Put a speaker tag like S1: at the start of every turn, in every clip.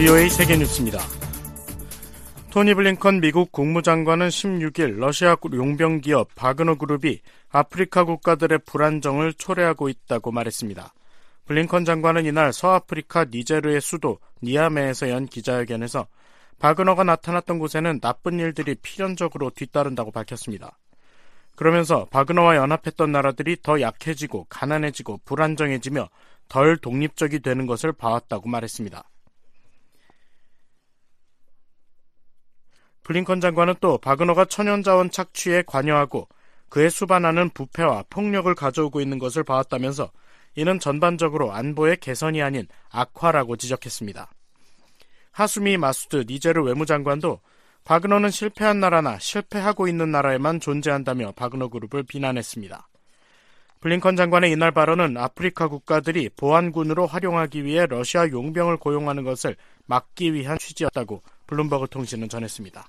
S1: VOA 세계뉴스입니다. 토니 블링컨 미국 국무장관은 16일 러시아 용병 기업 바그너 그룹이 아프리카 국가들의 불안정을 초래하고 있다고 말했습니다. 블링컨 장관은 이날 서아프리카 니제르의 수도 니아메에서 연 기자회견에서 바그너가 나타났던 곳에는 나쁜 일들이 필연적으로 뒤따른다고 밝혔습니다. 그러면서 바그너와 연합했던 나라들이 더 약해지고 가난해지고 불안정해지며 덜 독립적이 되는 것을 봐왔다고 말했습니다. 블링컨 장관은 또 바그너가 천연자원 착취에 관여하고 그에 수반하는 부패와 폭력을 가져오고 있는 것을 봐왔다면서 이는 전반적으로 안보의 개선이 아닌 악화라고 지적했습니다. 하수미 마수드 니제르 외무장관도 바그너는 실패한 나라나 실패하고 있는 나라에만 존재한다며 바그너 그룹을 비난했습니다. 블링컨 장관의 이날 발언은 아프리카 국가들이 보안군으로 활용하기 위해 러시아 용병을 고용하는 것을 막기 위한 취지였다고 블룸버그 통신은 전했습니다.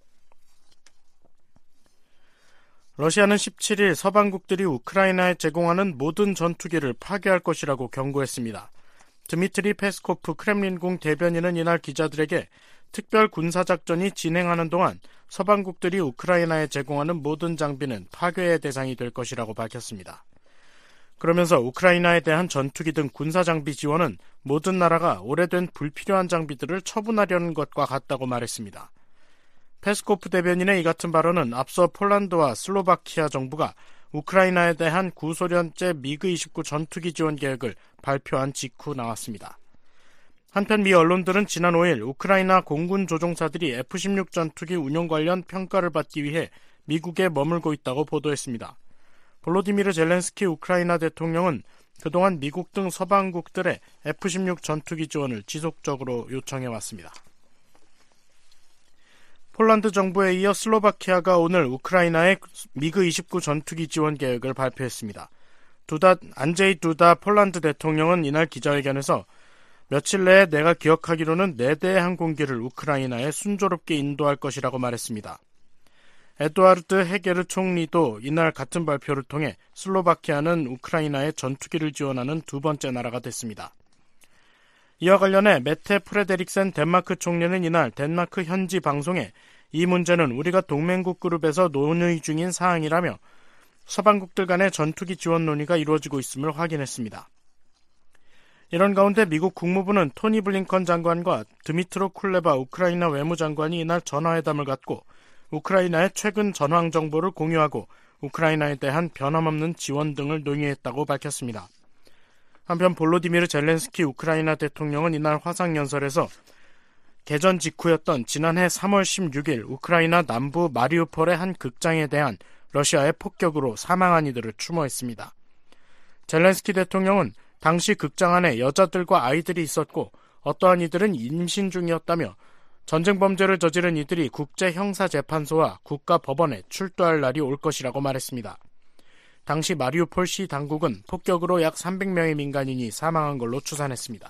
S1: 러시아는 17일 서방국들이 우크라이나에 제공하는 모든 전투기를 파괴할 것이라고 경고했습니다. 드미트리 페스코프 크렘린궁 대변인은 이날 기자들에게 특별 군사작전이 진행하는 동안 서방국들이 우크라이나에 제공하는 모든 장비는 파괴의 대상이 될 것이라고 밝혔습니다. 그러면서 우크라이나에 대한 전투기 등 군사장비 지원은 모든 나라가 오래된 불필요한 장비들을 처분하려는 것과 같다고 말했습니다. 페스코프 대변인의 이 같은 발언은 앞서 폴란드와 슬로바키아 정부가 우크라이나에 대한 구소련제 미그-29 전투기 지원 계획을 발표한 직후 나왔습니다. 한편 미 언론들은 지난 5일 우크라이나 공군 조종사들이 F-16 전투기 운용 관련 평가를 받기 위해 미국에 머물고 있다고 보도했습니다. 볼로디미르 젤렌스키 우크라이나 대통령은 그동안 미국 등 서방국들의 F-16 전투기 지원을 지속적으로 요청해왔습니다. 폴란드 정부에 이어 슬로바키아가 오늘 우크라이나의 미그-29 전투기 지원 계획을 발표했습니다. 안제이 두다 폴란드 대통령은 이날 기자회견에서 며칠 내에 내가 기억하기로는 4대의 항공기를 우크라이나에 순조롭게 인도할 것이라고 말했습니다. 에두아르드 헤게르 총리도 이날 같은 발표를 통해 슬로바키아는 우크라이나에 전투기를 지원하는 두 번째 나라가 됐습니다. 이와 관련해 메테 프레데릭센 덴마크 총리는 이날 덴마크 현지 방송에 이 문제는 우리가 동맹국 그룹에서 논의 중인 사항이라며 서방국들 간의 전투기 지원 논의가 이루어지고 있음을 확인했습니다. 이런 가운데 미국 국무부는 토니 블링컨 장관과 드미트로 쿨레바 우크라이나 외무장관이 이날 전화회담을 갖고 우크라이나의 최근 전황 정보를 공유하고 우크라이나에 대한 변함없는 지원 등을 논의했다고 밝혔습니다. 한편 볼로디미르 젤렌스키 우크라이나 대통령은 이날 화상연설에서 개전 직후였던 지난해 3월 16일 우크라이나 남부 마리우폴의 한 극장에 대한 러시아의 폭격으로 사망한 이들을 추모했습니다. 젤렌스키 대통령은 당시 극장 안에 여자들과 아이들이 있었고 어떠한 이들은 임신 중이었다며 전쟁 범죄를 저지른 이들이 국제형사재판소와 국가법원에 출두할 날이 올 것이라고 말했습니다. 당시 마리우폴시 당국은 폭격으로 약 300명의 민간인이 사망한 걸로 추산했습니다.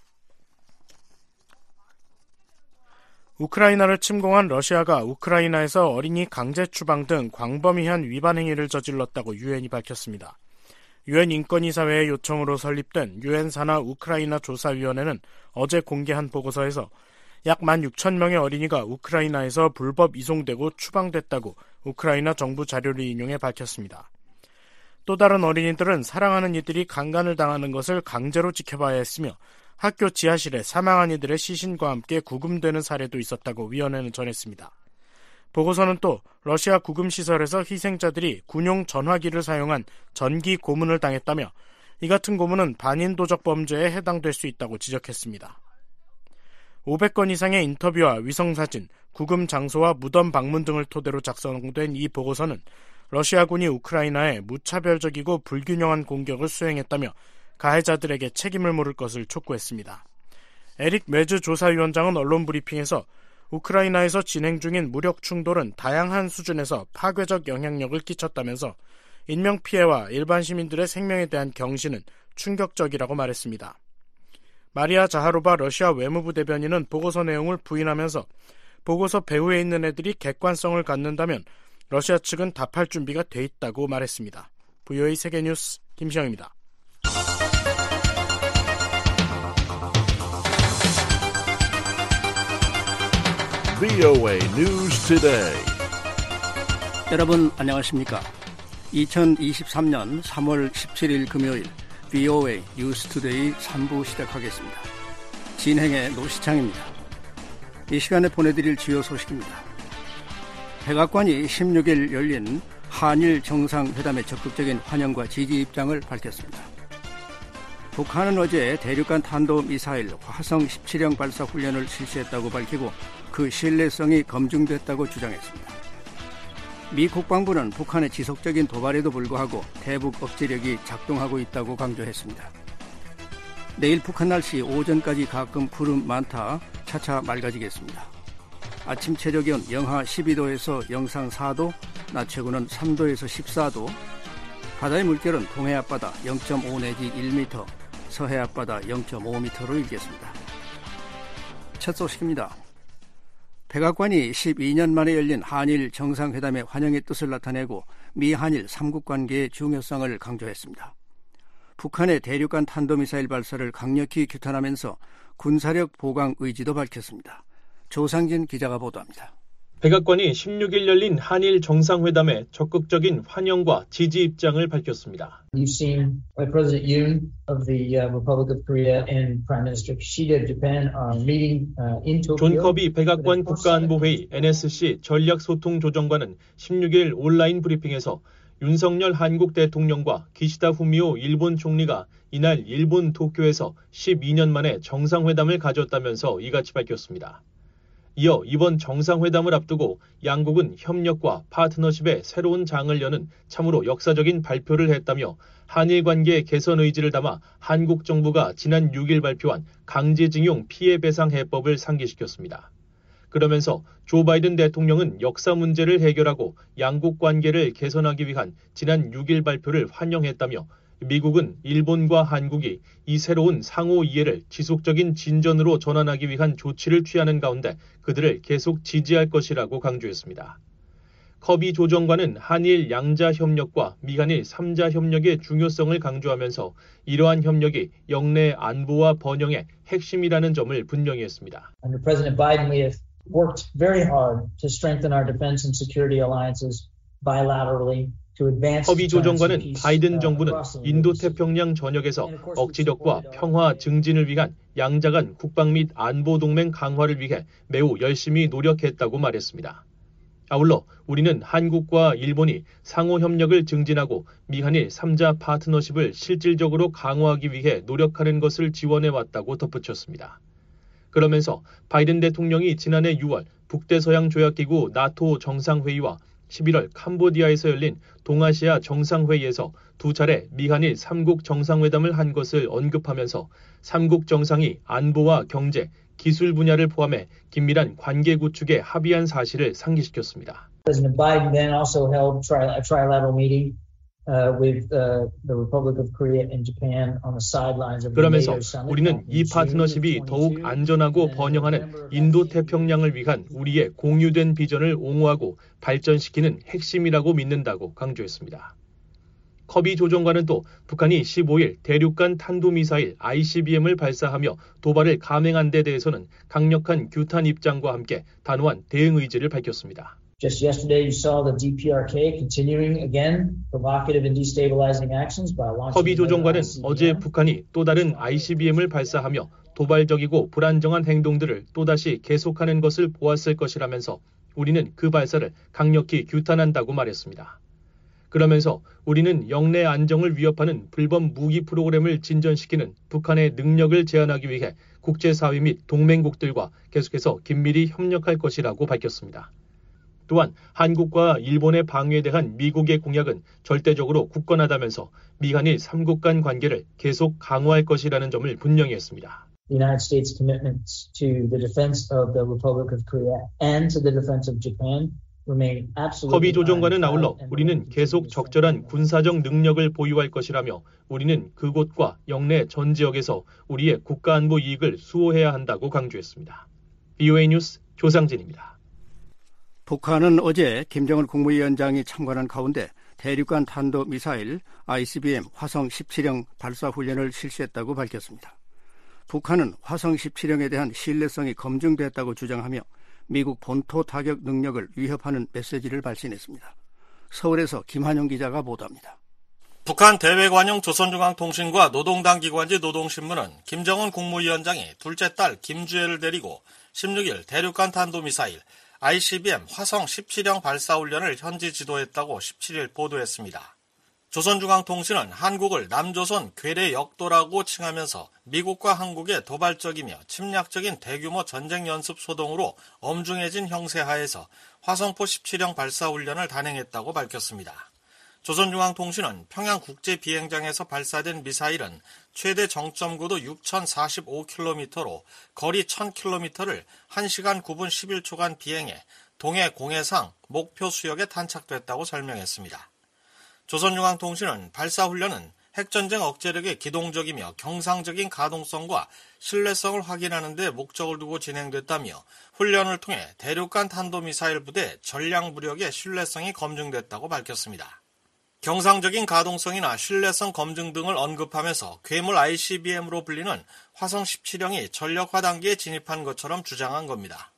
S1: 우크라이나를 침공한 러시아가 우크라이나에서 어린이 강제 추방 등 광범위한 위반 행위를 저질렀다고 유엔이 밝혔습니다. 유엔 인권이사회의 요청으로 설립된 유엔 산하 우크라이나 조사위원회는 어제 공개한 보고서에서 약 16,000명의 어린이가 우크라이나에서 불법 이송되고 추방됐다고 우크라이나 정부 자료를 인용해 밝혔습니다. 또 다른 어린이들은 사랑하는 이들이 강간을 당하는 것을 강제로 지켜봐야 했으며 학교 지하실에 사망한 이들의 시신과 함께 구금되는 사례도 있었다고 위원회는 전했습니다. 보고서는 또 러시아 구금시설에서 희생자들이 군용 전화기를 사용한 전기 고문을 당했다며 이 같은 고문은 반인도적 범죄에 해당될 수 있다고 지적했습니다. 500건 이상의 인터뷰와 위성사진, 구금 장소와 무덤 방문 등을 토대로 작성된 이 보고서는 러시아군이 우크라이나에 무차별적이고 불균형한 공격을 수행했다며 가해자들에게 책임을 물을 것을 촉구했습니다. 에릭 메즈 조사위원장은 언론 브리핑에서 우크라이나에서 진행 중인 무력 충돌은 다양한 수준에서 파괴적 영향력을 끼쳤다면서 인명피해와 일반 시민들의 생명에 대한 경신은 충격적이라고 말했습니다. 마리아 자하로바 러시아 외무부 대변인은 보고서 내용을 부인하면서 보고서 배후에 있는 애들이 객관성을 갖는다면 러시아 측은 답할 준비가 돼 있다고 말했습니다. VOA 세계뉴스 김시영입니다.
S2: VOA News Today.
S3: 여러분 안녕하십니까? 2023년 3월 17일 금요일 VOA News Today 3부 시작하겠습니다. 진행의 노시창입니다. 이 시간에 보내드릴 주요 소식입니다. 백악관이 16일 열린 한일 정상회담에 적극적인 환영과 지지 입장을 밝혔습니다. 북한은 어제 대륙간 탄도미사일 화성 17형 발사 훈련을 실시했다고 밝히고 그 신뢰성이 검증됐다고 주장했습니다. 미 국방부는 북한의 지속적인 도발에도 불구하고 대북 억제력이 작동하고 있다고 강조했습니다. 내일 북한 날씨 오전까지 가끔 구름 많다 차차 맑아지겠습니다. 아침 최저 기온 영하 12도에서 영상 4도, 낮 최고는 3도에서 14도, 바다의 물결은 동해 앞바다 0.5 내지 1m, 서해 앞바다 0.5m로 일겠습니다. 첫 소식입니다. 백악관이 12년 만에 열린 한일 정상회담의 환영의 뜻을 나타내고 미한일 3국 관계의 중요성을 강조했습니다. 북한의 대륙간 탄도미사일 발사를 강력히 규탄하면서 군사력 보강 의지도 밝혔습니다. 조상진 기자가 보도합니다.
S4: 백악관이 16일 열린 한일 정상회담에 적극적인 환영과 지지 입장을 밝혔습니다.
S5: You've seen President Yoon of the Republic of Korea and Prime Minister Kishida of Japan are meeting in Tokyo.
S4: 존 커비 백악관 국가안보회의 NSC 전략소통조정관은 16일 온라인 브리핑에서 윤석열 한국 대통령과 기시다 후미오 일본 총리가 이날 일본 도쿄에서 12년 만에 정상회담을 가졌다면서 이같이 밝혔습니다. 이어 이번 정상회담을 앞두고 양국은 협력과 파트너십의 새로운 장을 여는 참으로 역사적인 발표를 했다며 한일 관계 개선 의지를 담아 한국 정부가 지난 6일 발표한 강제징용 피해배상 해법을 상기시켰습니다. 그러면서 조 바이든 대통령은 역사 문제를 해결하고 양국 관계를 개선하기 위한 지난 6일 발표를 환영했다며 미국은 일본과 한국이 이 새로운 상호 이해를 지속적인 진전으로 전환하기 위한 조치를 취하는 가운데 그들을 계속 지지할 것이라고 강조했습니다. 커비 조정관은 한일 양자 협력과 미한일 3자 협력의 중요성을 강조하면서 이러한 협력이 영내 안보와 번영의 핵심이라는 점을 분명히 했습니다.
S5: Under President Biden, we have worked very hard to strengthen our defense and security alliances bilaterally.
S4: 커비 조정관은 바이든 정부는 인도태평양 전역에서 억지력과 평화 증진을 위한 양자 간 국방 및 안보 동맹 강화를 위해 매우 열심히 노력했다고 말했습니다. 아울러 우리는 한국과 일본이 상호 협력을 증진하고 미한일 3자 파트너십을 실질적으로 강화하기 위해 노력하는 것을 지원해왔다고 덧붙였습니다. 그러면서 바이든 대통령이 지난해 6월 북대서양 조약기구 나토 정상회의와 11월 캄보디아에서 열린 동아시아 정상회의에서 두 차례 미한일 3국 정상회담을 한 것을 언급하면서 3국 정상이 안보와 경제, 기술 분야를 포함해 긴밀한 관계 구축에 합의한 사실을 상기시켰습니다.
S5: President Biden then also held a trilateral meeting with the Republic of Korea and Japan on the sidelines of the
S4: 그러면서
S5: NATO summit.
S4: 우리는 이 파트너십이 더욱 안전하고 번영하는 인도태평양을 위한 우리의 공유된 비전을 옹호하고 발전시키는 핵심이라고 믿는다고 강조했습니다. 커비 조정관은 또 북한이 15일 대륙간 탄도미사일 ICBM을 발사하며 도발을 감행한 데 대해서는 강력한 규탄 입장과 함께 단호한 대응 의지를 밝혔습니다.
S5: Just yesterday, you saw the DPRK continuing again provocative and destabilizing actions by launching.
S4: 커비 조정관은 어제 북한이 또 다른 ICBM을 발사하며 도발적이고 불안정한 행동들을 또다시 계속하는 것을 보았을 것이라면서 우리는 그 발사를 강력히 규탄한다고 말했습니다. 그러면서 우리는 영내 안정을 위협하는 불법 무기 프로그램을 진전시키는 북한의 능력을 제한하기 위해 국제사회 및 동맹국들과 계속해서 긴밀히 협력할 것이라고 밝혔습니다. 또한 한국과 일본의 방위에 대한 미국의 공약은 절대적으로 굳건하다면서 미한일 3국 간 관계를 계속 강화할 것이라는 점을 분명히 했습니다.
S5: The United States' commitments to the defense of the Republic of Korea and to the defense of Japan remain absolutely.
S4: 커비 조정관은 아울러 우리는 계속 적절한 군사적 능력을 보유할 것이라며 우리는 그곳과 영내 전 지역에서 우리의 국가안보 이익을 수호해야 한다고 강조했습니다. VOA 뉴스 조상진입니다.
S3: 북한은 어제 김정은 국무위원장이 참관한 가운데 대륙간 탄도미사일 ICBM 화성 17형 발사 훈련을 실시했다고 밝혔습니다. 북한은 화성 17형에 대한 신뢰성이 검증됐다고 주장하며 미국 본토 타격 능력을 위협하는 메시지를 발신했습니다. 서울에서 김한영 기자가 보도합니다.
S6: 북한 대외관용 조선중앙통신과 노동당 기관지 노동신문은 김정은 국무위원장이 둘째 딸 김주애를 데리고 16일 대륙간 탄도미사일 ICBM 화성 17형 발사훈련을 현지 지도했다고 17일 보도했습니다. 조선중앙통신은 한국을 남조선 괴뢰 역도라고 칭하면서 미국과 한국의 도발적이며 침략적인 대규모 전쟁 연습 소동으로 엄중해진 형세 하에서 화성포 17형 발사훈련을 단행했다고 밝혔습니다. 조선중앙통신은 평양국제비행장에서 발사된 미사일은 최대 정점고도 6,045km로 거리 1,000km를 1시간 9분 11초간 비행해 동해 공해상 목표 수역에 탄착됐다고 설명했습니다. 조선중앙통신은 발사훈련은 핵전쟁 억제력의 기동적이며 경상적인 가동성과 신뢰성을 확인하는 데 목적을 두고 진행됐다며 훈련을 통해 대륙간 탄도미사일 부대 전략 무력의 신뢰성이 검증됐다고 밝혔습니다. 경상적인 가동성이나 신뢰성 검증 등을 언급하면서 괴물 ICBM으로 불리는 화성 17형이 전력화 단계에 진입한 것처럼 주장한 겁니다.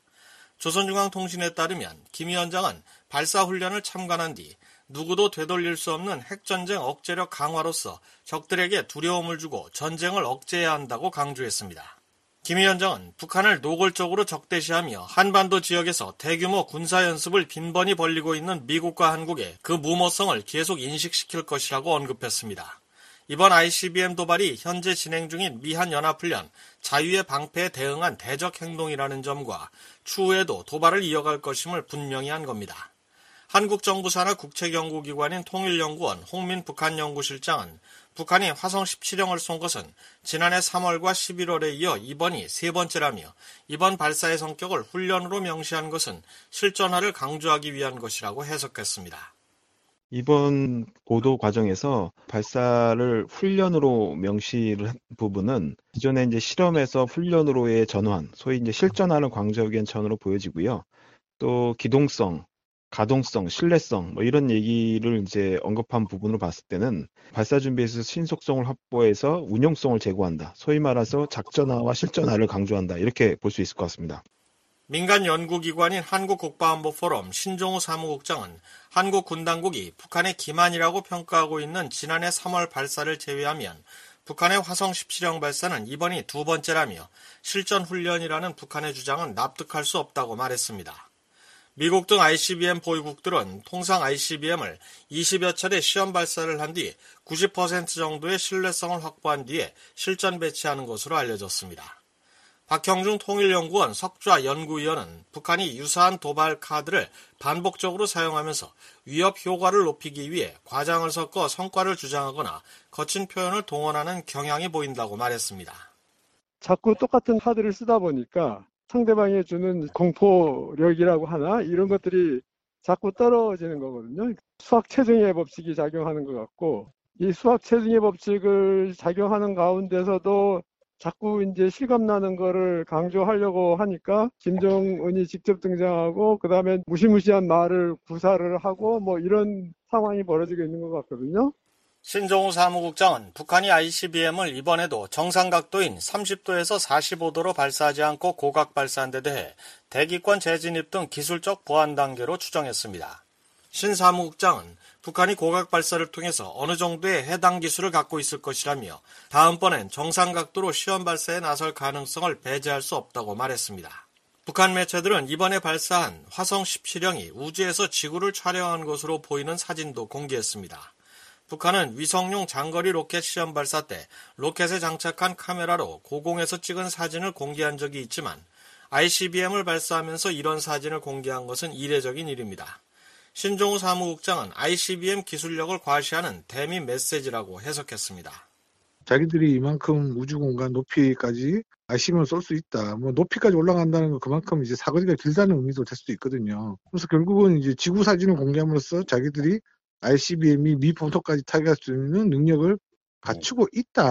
S6: 조선중앙통신에 따르면 김 위원장은 발사훈련을 참관한 뒤 누구도 되돌릴 수 없는 핵전쟁 억제력 강화로서 적들에게 두려움을 주고 전쟁을 억제해야 한다고 강조했습니다. 김 위원장은 북한을 노골적으로 적대시하며 한반도 지역에서 대규모 군사연습을 빈번히 벌이고 있는 미국과 한국에 그 무모성을 계속 인식시킬 것이라고 언급했습니다. 이번 ICBM 도발이 현재 진행 중인 미한연합훈련 자유의 방패에 대응한 대적 행동이라는 점과 추후에도 도발을 이어갈 것임을 분명히 한 겁니다. 한국 정부 산하 국책연구기관인 통일연구원 홍민 북한연구실장은 북한이 화성 17형을 쏜 것은 지난해 3월과 11월에 이어 이번이 세 번째라며 이번 발사의 성격을 훈련으로 명시한 것은 실전화를 강조하기 위한 것이라고 해석했습니다.
S7: 이번 보도 과정에서 발사를 훈련으로 명시를 한 부분은 기존에 이제 실험에서 훈련으로의 전환, 소위 이제 실전화를 강조하기 위한 전으로 보여지고요. 또 기동성, 가동성, 신뢰성 이런 얘기를 이제 언급한 부분으로 봤을 때는 발사 준비에서 신속성을 확보해서 운용성을 제고한다. 소위 말해서 작전화와 실전화를 강조한다. 이렇게 볼 수 있을 것 같습니다.
S6: 민간 연구기관인 한국국가안보포럼 신종우 사무국장은 한국 군당국이 북한의 기만이라고 평가하고 있는 지난해 3월 발사를 제외하면 북한의 화성 17형 발사는 이번이 두 번째라며 실전훈련이라는 북한의 주장은 납득할 수 없다고 말했습니다. 미국 등 ICBM 보유국들은 통상 ICBM을 20여 차례 시험 발사를 한 뒤 90% 정도의 신뢰성을 확보한 뒤에 실전 배치하는 것으로 알려졌습니다. 박형중 통일연구원 석좌 연구위원은 북한이 유사한 도발 카드를 반복적으로 사용하면서 위협 효과를 높이기 위해 과장을 섞어 성과를 주장하거나 거친 표현을 동원하는 경향이 보인다고 말했습니다.
S8: 자꾸 똑같은 카드를 쓰다 보니까 상대방이 주는 공포력이라고 하나 이런 것들이 자꾸 떨어지는 거거든요. 수학 체증의 법칙이 작용하는 것 같고 이 수학 체증의 법칙을 작용하는 가운데서도 자꾸 이제 실감나는 거를 강조하려고 하니까 김정은이 직접 등장하고 그다음에 무시무시한 말을 구사를 하고 이런 상황이 벌어지고 있는 것 같거든요.
S6: 신종우 사무국장은 북한이 ICBM을 이번에도 정상각도인 30도에서 45도로 발사하지 않고 고각 발사한 데 대해 대기권 재진입 등 기술적 보완 단계로 추정했습니다. 신 사무국장은 북한이 고각 발사를 통해서 어느 정도의 해당 기술을 갖고 있을 것이라며 다음번엔 정상각도로 시험 발사에 나설 가능성을 배제할 수 없다고 말했습니다. 북한 매체들은 이번에 발사한 화성 17형이 우주에서 지구를 촬영한 것으로 보이는 사진도 공개했습니다. 북한은 위성용 장거리 로켓 시험 발사 때 로켓에 장착한 카메라로 고공에서 찍은 사진을 공개한 적이 있지만 ICBM을 발사하면서 이런 사진을 공개한 것은 이례적인 일입니다. 신종우 사무국장은 ICBM 기술력을 과시하는 대미 메시지라고 해석했습니다.
S9: 자기들이 이만큼 우주공간 높이까지 ICBM을 쏠 수 있다. 높이까지 올라간다는 건 그만큼 이제 사거리가 길다는 의미도 될 수도 있거든요. 그래서 결국은 이제 지구 사진을 공개함으로써 자기들이 ICBM이 미 본토까지 타격할 수 있는 능력을 갖추고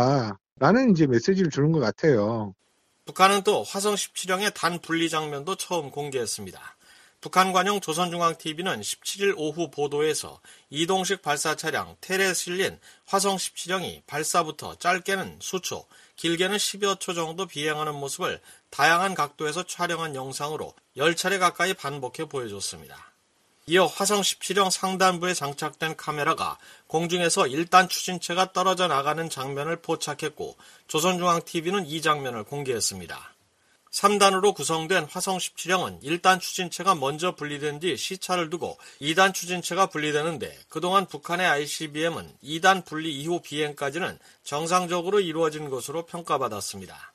S9: 있다라는 이제 메시지를 주는 것 같아요.
S6: 북한은 또 화성 17형의 단 분리 장면도 처음 공개했습니다. 북한 관용 조선중앙TV는 17일 오후 보도에서 이동식 발사 차량 텔에 실린 화성 17형이 발사부터 짧게는 수초, 길게는 10여 초 정도 비행하는 모습을 다양한 각도에서 촬영한 영상으로 10차례 가까이 반복해 보여줬습니다. 이어 화성 17형 상단부에 장착된 카메라가 공중에서 1단 추진체가 떨어져 나가는 장면을 포착했고 조선중앙TV는 이 장면을 공개했습니다. 3단으로 구성된 화성 17형은 1단 추진체가 먼저 분리된 뒤 시차를 두고 2단 추진체가 분리되는데 그동안 북한의 ICBM은 2단 분리 이후 비행까지는 정상적으로 이루어진 것으로 평가받았습니다.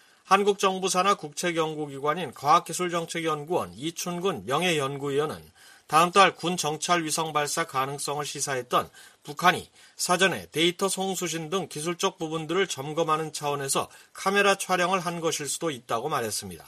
S6: 한국 정부 산하 국책연구기관인 과학기술정책연구원 이춘근 명예연구위원은 다음 달 군 정찰 위성 발사 가능성을 시사했던 북한이 사전에 데이터 송수신 등 기술적 부분들을 점검하는 차원에서 카메라 촬영을 한 것일 수도 있다고 말했습니다.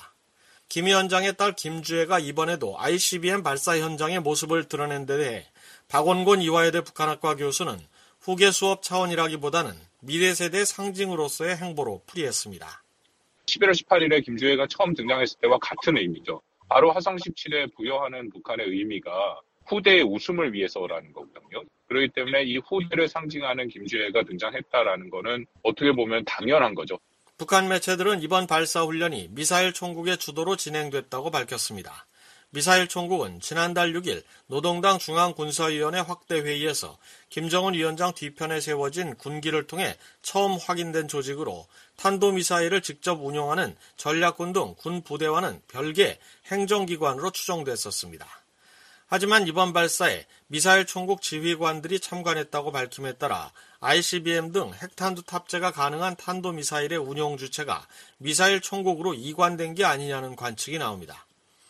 S6: 김 위원장의 딸 김주혜가 이번에도 ICBM 발사 현장의 모습을 드러낸 데 대해 박원곤 이화여대 북한학과 교수는 후계 수업 차원이라기보다는 미래 세대의 상징으로서의 행보로 풀이했습니다.
S10: 11월 18일에 김주혜가 처음 등장했을 때와 같은 의미죠. 바로 화성 17에 부여하는 북한의 의미가 후대의 웃음을 위해서라는 거거든요. 그렇기 때문에 이 후대를 상징하는 김주혜가 등장했다라는 거는 어떻게 보면 당연한 거죠.
S6: 북한 매체들은 이번 발사 훈련이 미사일 총국의 주도로 진행됐다고 밝혔습니다. 미사일 총국은 지난달 6일 노동당 중앙군사위원회 확대회의에서 김정은 위원장 뒤편에 세워진 군기를 통해 처음 확인된 조직으로 탄도미사일을 직접 운용하는 전략군 등 군 부대와는 별개 행정기관으로 추정됐었습니다. 하지만 이번 발사에 미사일 총국 지휘관들이 참관했다고 밝힘에 따라 ICBM 등 핵탄두 탑재가 가능한 탄도미사일의 운용 주체가 미사일 총국으로 이관된 게 아니냐는 관측이 나옵니다.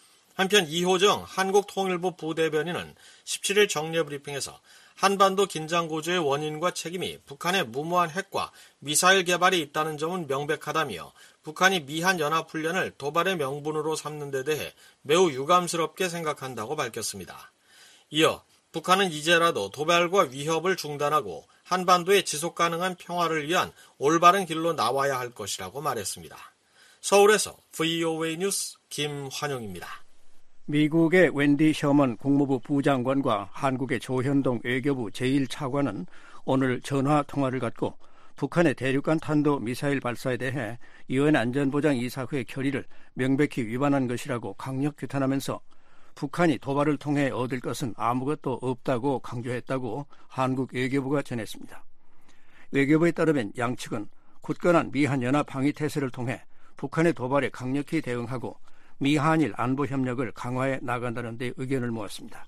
S6: 한편 이호정 한국통일부 부대변인은 17일 정례 브리핑에서 한반도 긴장 고조의 원인과 책임이 북한의 무모한 핵과 미사일 개발에 있다는 점은 명백하다며 북한이 미한 연합훈련을 도발의 명분으로 삼는 데 대해 매우 유감스럽게 생각한다고 밝혔습니다. 이어 북한은 이제라도 도발과 위협을 중단하고 한반도의 지속가능한 평화를 위한 올바른 길로 나와야 할 것이라고 말했습니다. 서울에서 VOA 뉴스 김환용입니다.
S3: 미국의 웬디 셔먼 국무부 부장관과 한국의 조현동 외교부 제1차관은 오늘 전화 통화를 갖고 북한의 대륙간 탄도 미사일 발사에 대해 유엔 안전보장이사회 결의를 명백히 위반한 것이라고 강력 규탄하면서 북한이 도발을 통해 얻을 것은 아무것도 없다고 강조했다고 한국 외교부가 전했습니다. 외교부에 따르면 양측은 굳건한 미한연합 방위태세를 통해 북한의 도발에 강력히 대응하고 미한일 안보협력을 강화해 나간다는 데 의견을 모았습니다.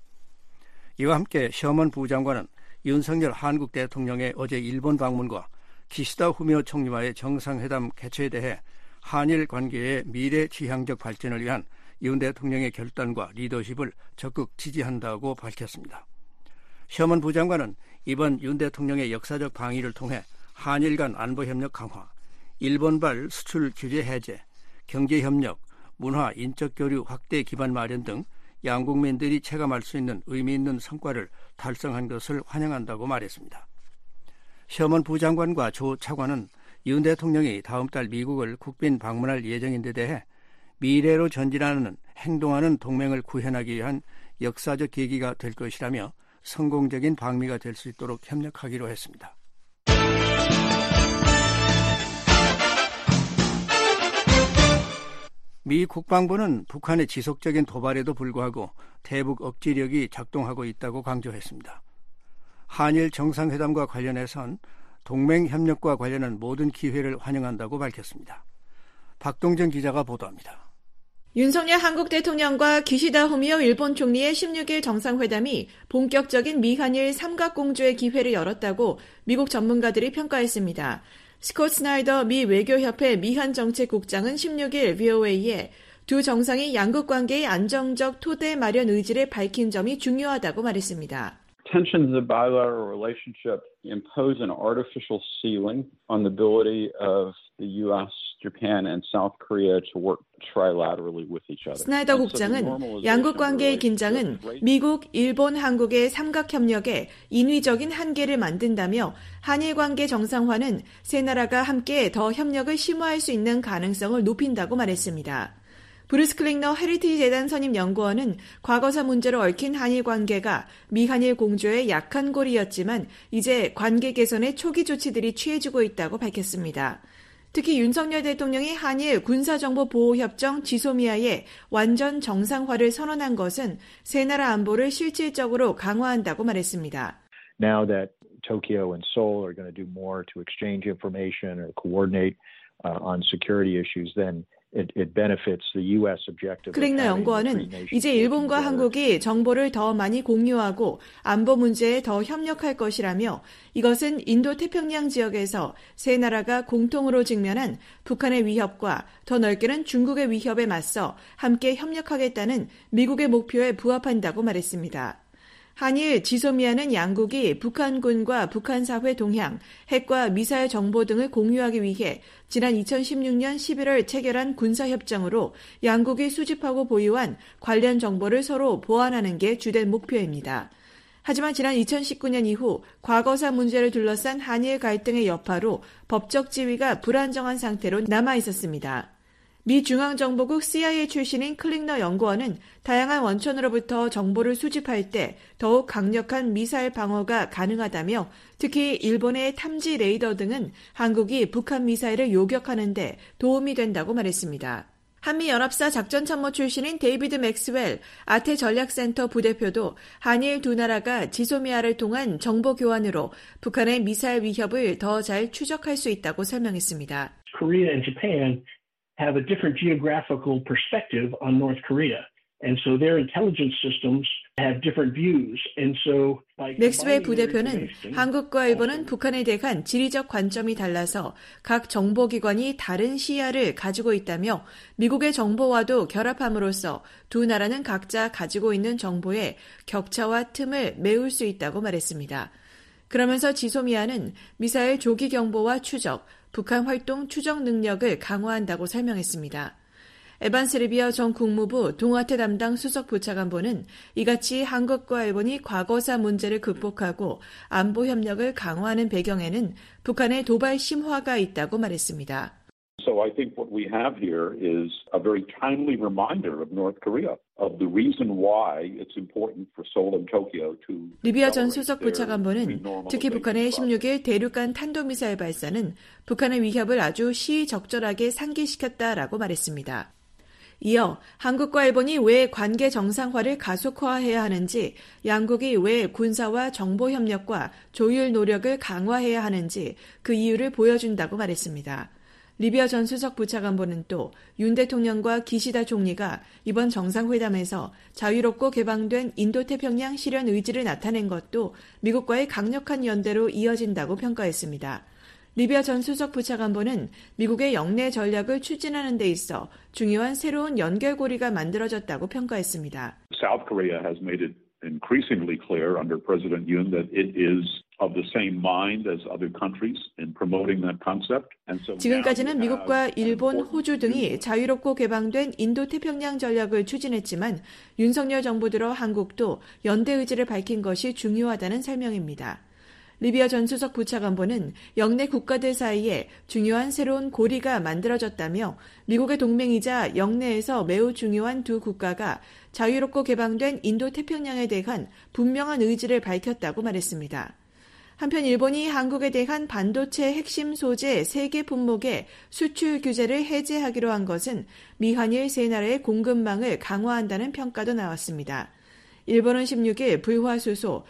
S3: 이와 함께 셔먼 부장관은 윤석열 한국 대통령의 어제 일본 방문과 기시다 후미오 총리와의 정상회담 개최에 대해 한일 관계의 미래 지향적 발전을 위한 윤 대통령의 결단과 리더십을 적극 지지한다고 밝혔습니다. 셔먼 부장관은 이번 윤 대통령의 역사적 방위를 통해 한일 간 안보협력 강화, 일본발 수출 규제 해제, 경제협력, 문화, 인적 교류 확대 기반 마련 등 양국민들이 체감할 수 있는 의미 있는 성과를 달성한 것을 환영한다고 말했습니다. 셔먼 부장관과 조 차관은 윤 대통령이 다음 달 미국을 국빈 방문할 예정인 데 대해 미래로 전진하는 행동하는 동맹을 구현하기 위한 역사적 계기가 될 것이라며 성공적인 방미가 될 수 있도록 협력하기로 했습니다. 미 국방부는 북한의 지속적인 도발에도 불구하고 대북 억지력이 작동하고 있다고 강조했습니다. 한일 정상회담과 관련해선 동맹협력과 관련한 모든 기회를 환영한다고 밝혔습니다. 박동정 기자가 보도합니다.
S11: 윤석열 한국 대통령과 기시다 후미오 일본 총리의 16일 정상회담이 본격적인 미한일 삼각공조의 기회를 열었다고 미국 전문가들이 평가했습니다. 스콧 스나이더 미 외교협회 미한정책국장은 16일 VOA에 두 정상이 양국 관계의 안정적 토대 마련 의지를 밝힌 점이 중요하다고 말했습니다.
S12: Tensions of bilateral relationship impose an artificial ceiling on the ability of the U.S., Japan, and South Korea to work trilaterally with each other.
S11: 스나이더 국장은 양국 관계의 긴장은 미국, 일본, 한국의 삼각협력에 인위적인 한계를 만든다며 한일 관계 정상화는 세 나라가 함께 더 협력을 심화할 수 있는 가능성을 높인다고 말했습니다. 브루스 클링너 헤리티지 재단 선임 연구원은 과거사 문제로 얽힌 한일 관계가 미한일 공조의 약한 골이었지만 이제 관계 개선에 초기 조치들이 취해지고 있다고 밝혔습니다. 특히 윤석열 대통령이 한일 군사정보보호협정 지소미아의 완전 정상화를 선언한 것은 세 나라 안보를 실질적으로 강화한다고 말했습니다.
S13: Now that Tokyo and Seoul are going to do more to exchange information or coordinate on security issues, then it benefits the U.S. objective.
S11: 클링너 연구원은 이제 일본과 한국이 정보를 더 많이 공유하고 안보 문제에 더 협력할 것이라며 이것은 인도태평양 지역에서 세 나라가 공통으로 직면한 북한의 위협과 더 넓게는 중국의 위협에 맞서 함께 협력하겠다는 미국의 목표에 부합한다고 말했습니다. 한일 지소미아는 양국이 북한군과 북한 사회 동향, 핵과 미사일 정보 등을 공유하기 위해 지난 2016년 11월 체결한 군사협정으로 양국이 수집하고 보유한 관련 정보를 서로 보완하는 게 주된 목표입니다. 하지만 지난 2019년 이후 과거사 문제를 둘러싼 한일 갈등의 여파로 법적 지위가 불안정한 상태로 남아 있었습니다. 미 중앙정보국 CIA 출신인 클링너 연구원은 다양한 원천으로부터 정보를 수집할 때 더욱 강력한 미사일 방어가 가능하다며 특히 일본의 탐지 레이더 등은 한국이 북한 미사일을 요격하는 데 도움이 된다고 말했습니다. 한미연합사 작전참모 출신인 데이비드 맥스웰 아태전략센터 부대표도 한일 두 나라가 지소미아를 통한 정보 교환으로 북한의 미사일 위협을 더 잘 추적할 수 있다고 설명했습니다.
S14: Korea and Japan have a different geographical perspective on North Korea. And so their intelligence systems have different views. And so
S11: 맥스웰 부대표는 한국과 일본은 북한에 대한 지리적 관점이 달라서 각 정보기관이 다른 시야를 가지고 있다며 미국의 정보와도 결합함으로써 두 나라는 각자 가지고 있는 정보의 격차와 틈을 메울 수 있다고 말했습니다. 그러면서 지소미아는 미사일 조기 경보와 추적, 북한 활동 추적 능력을 강화한다고 설명했습니다. 에반스 리비어 전 국무부 동아태 담당 수석 부차관보는 이같이 한국과 일본이 과거사 문제를 극복하고 안보 협력을 강화하는 배경에는 북한의 도발 심화가 있다고 말했습니다.
S12: So I think what we have here is a very timely reminder of North Korea of the reason why it's important for Seoul and Tokyo to.
S11: 리비아 전 수석 부차관보는 특히 북한의 16일 대륙간 탄도미사일 발사는 북한의 위협을 아주 시의적절하게 상기시켰다라고 말했습니다. 이어 한국과 일본이 왜 관계 정상화를 가속화해야 하는지, 양국이 왜 군사와 정보 협력과 조율 노력을 강화해야 하는지 그 이유를 보여준다고 말했습니다. 리비아 전 수석 부차관보는 또 윤 대통령과 기시다 총리가 이번 정상회담에서 자유롭고 개방된 인도태평양 실현 의지를 나타낸 것도 미국과의 강력한 연대로 이어진다고 평가했습니다. 리비아 전 수석 부차관보는 미국의 영내 전략을 추진하는 데 있어 중요한 새로운 연결고리가 만들어졌다고 평가했습니다.
S12: South Korea has made it increasingly clear under President Yoon that it is of the same mind as other countries in promoting that concept.
S11: 지금까지는 미국과 일본, 호주 등이 자유롭고 개방된 인도태평양 전략을 추진했지만 윤석열 정부 들어 한국도 연대 의지를 밝힌 것이 중요하다는 설명입니다. 리비아 전 수석 부차관보는 영내 국가들 사이에 중요한 새로운 고리가 만들어졌다며 미국의 동맹이자 영내에서 매우 중요한 두 국가가 자유롭고 개방된 인도태평양에 대한 분명한 의지를 밝혔다고 말했습니다. 한편 일본이 한국에 대한 반도체 핵심 소재 3개 품목의 수출 규제를 해제하기로 한 것은 미한일 세 나라의 공급망을 강화한다는 평가도 나왔습니다. 일본은 16일 불화수소,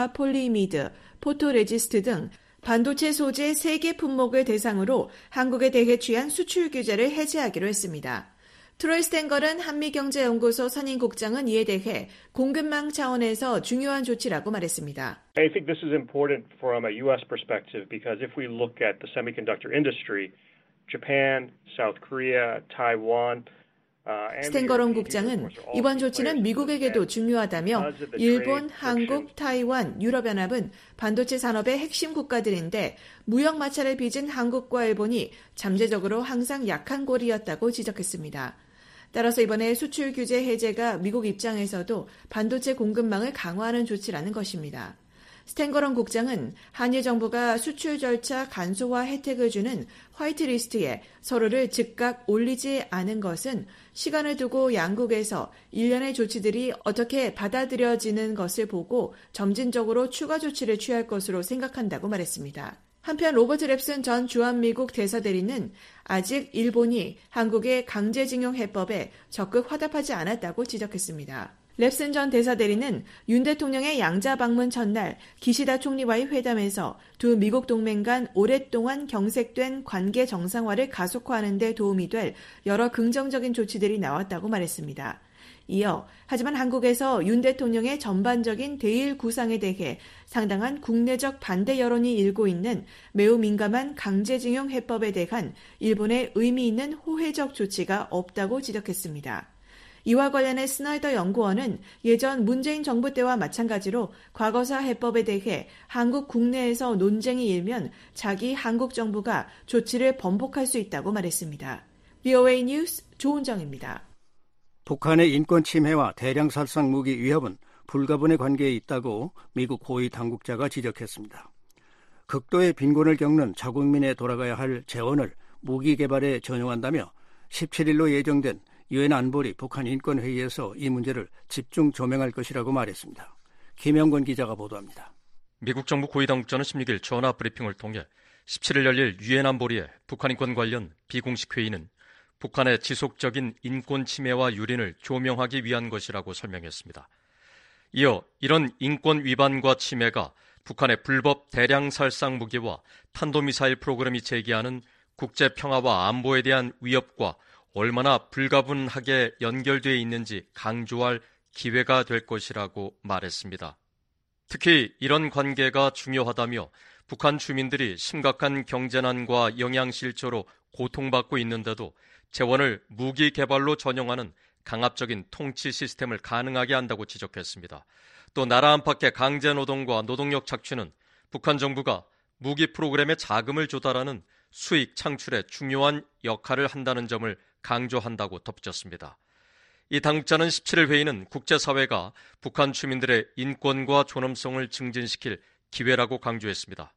S11: 불화폴리미드, 포토레지스트 등 반도체 소재 3개 품목을 대상으로 한국에 대해 취한 수출 규제를 해제하기로 했습니다. 트로이 스탠걸은 한미경제연구소 선임국장은 이에 대해 공급망 차원에서 중요한 조치라고 말했습니다.
S15: I think this is important from a U.S. perspective because if we look at the semiconductor industry, Japan, South Korea, Taiwan,
S11: 스탠거론 국장은 이번 조치는 미국에게도 중요하다며 일본, 한국, 타이완, 유럽연합은 반도체 산업의 핵심 국가들인데 무역 마찰을 빚은 한국과 일본이 잠재적으로 항상 약한 고리였다고 지적했습니다. 따라서 이번에 수출 규제 해제가 미국 입장에서도 반도체 공급망을 강화하는 조치라는 것입니다. 스탠거런 국장은 한일 정부가 수출 절차 간소화 혜택을 주는 화이트리스트에 서로를 즉각 올리지 않은 것은 시간을 두고 양국에서 일련의 조치들이 어떻게 받아들여지는 것을 보고 점진적으로 추가 조치를 취할 것으로 생각한다고 말했습니다. 한편 로버트 랩슨 전 주한미국 대사대리는 아직 일본이 한국의 강제징용 해법에 적극 화답하지 않았다고 지적했습니다. 랩슨 전 대사대리는 윤 대통령의 양자 방문 첫날 기시다 총리와의 회담에서 두 미국 동맹 간 오랫동안 경색된 관계 정상화를 가속화하는 데 도움이 될 여러 긍정적인 조치들이 나왔다고 말했습니다. 이어 하지만 한국에서 윤 대통령의 전반적인 대일 구상에 대해 상당한 국내적 반대 여론이 일고 있는 매우 민감한 강제징용 해법에 대한 일본의 의미 있는 호혜적 조치가 없다고 지적했습니다. 이와 관련해 스나이더 연구원은 예전 문재인 정부 때와 마찬가지로 과거사 해법에 대해 한국 국내에서 논쟁이 일면 자기 한국 정부가 조치를 번복할 수 있다고 말했습니다. VOA 뉴스 조은정입니다.
S3: 북한의 인권 침해와 대량 살상 무기 위협은 불가분의 관계에 있다고 미국 고위 당국자가 지적했습니다. 극도의 빈곤을 겪는 자국민에 돌아가야 할 재원을 무기 개발에 전용한다며 17일로 예정된 유엔 안보리 북한 인권회의에서 이 문제를 집중 조명할 것이라고 말했습니다. 김영권 기자가 보도합니다.
S16: 미국 정부 고위 당국자는 16일 전화 브리핑을 통해 17일 열릴 유엔 안보리의 북한 인권 관련 비공식 회의는 북한의 지속적인 인권 침해와 유린을 조명하기 위한 것이라고 설명했습니다. 이어 이런 인권 위반과 침해가 북한의 불법 대량 살상 무기와 탄도미사일 프로그램이 제기하는 국제 평화와 안보에 대한 위협과 얼마나 불가분하게 연결되어 있는지 강조할 기회가 될 것이라고 말했습니다. 특히 이런 관계가 중요하다며 북한 주민들이 심각한 경제난과 영양실조로 고통받고 있는데도 재원을 무기 개발로 전용하는 강압적인 통치 시스템을 가능하게 한다고 지적했습니다. 또 나라 안팎의 강제노동과 노동력 착취는 북한 정부가 무기 프로그램에 자금을 조달하는 수익 창출에 중요한 역할을 한다는 점을 강조한다고 덧붙였습니다. 이 당국자는 17일 회의는 국제사회가 북한 주민들의 인권과 존엄성을 증진시킬 기회라고 강조했습니다.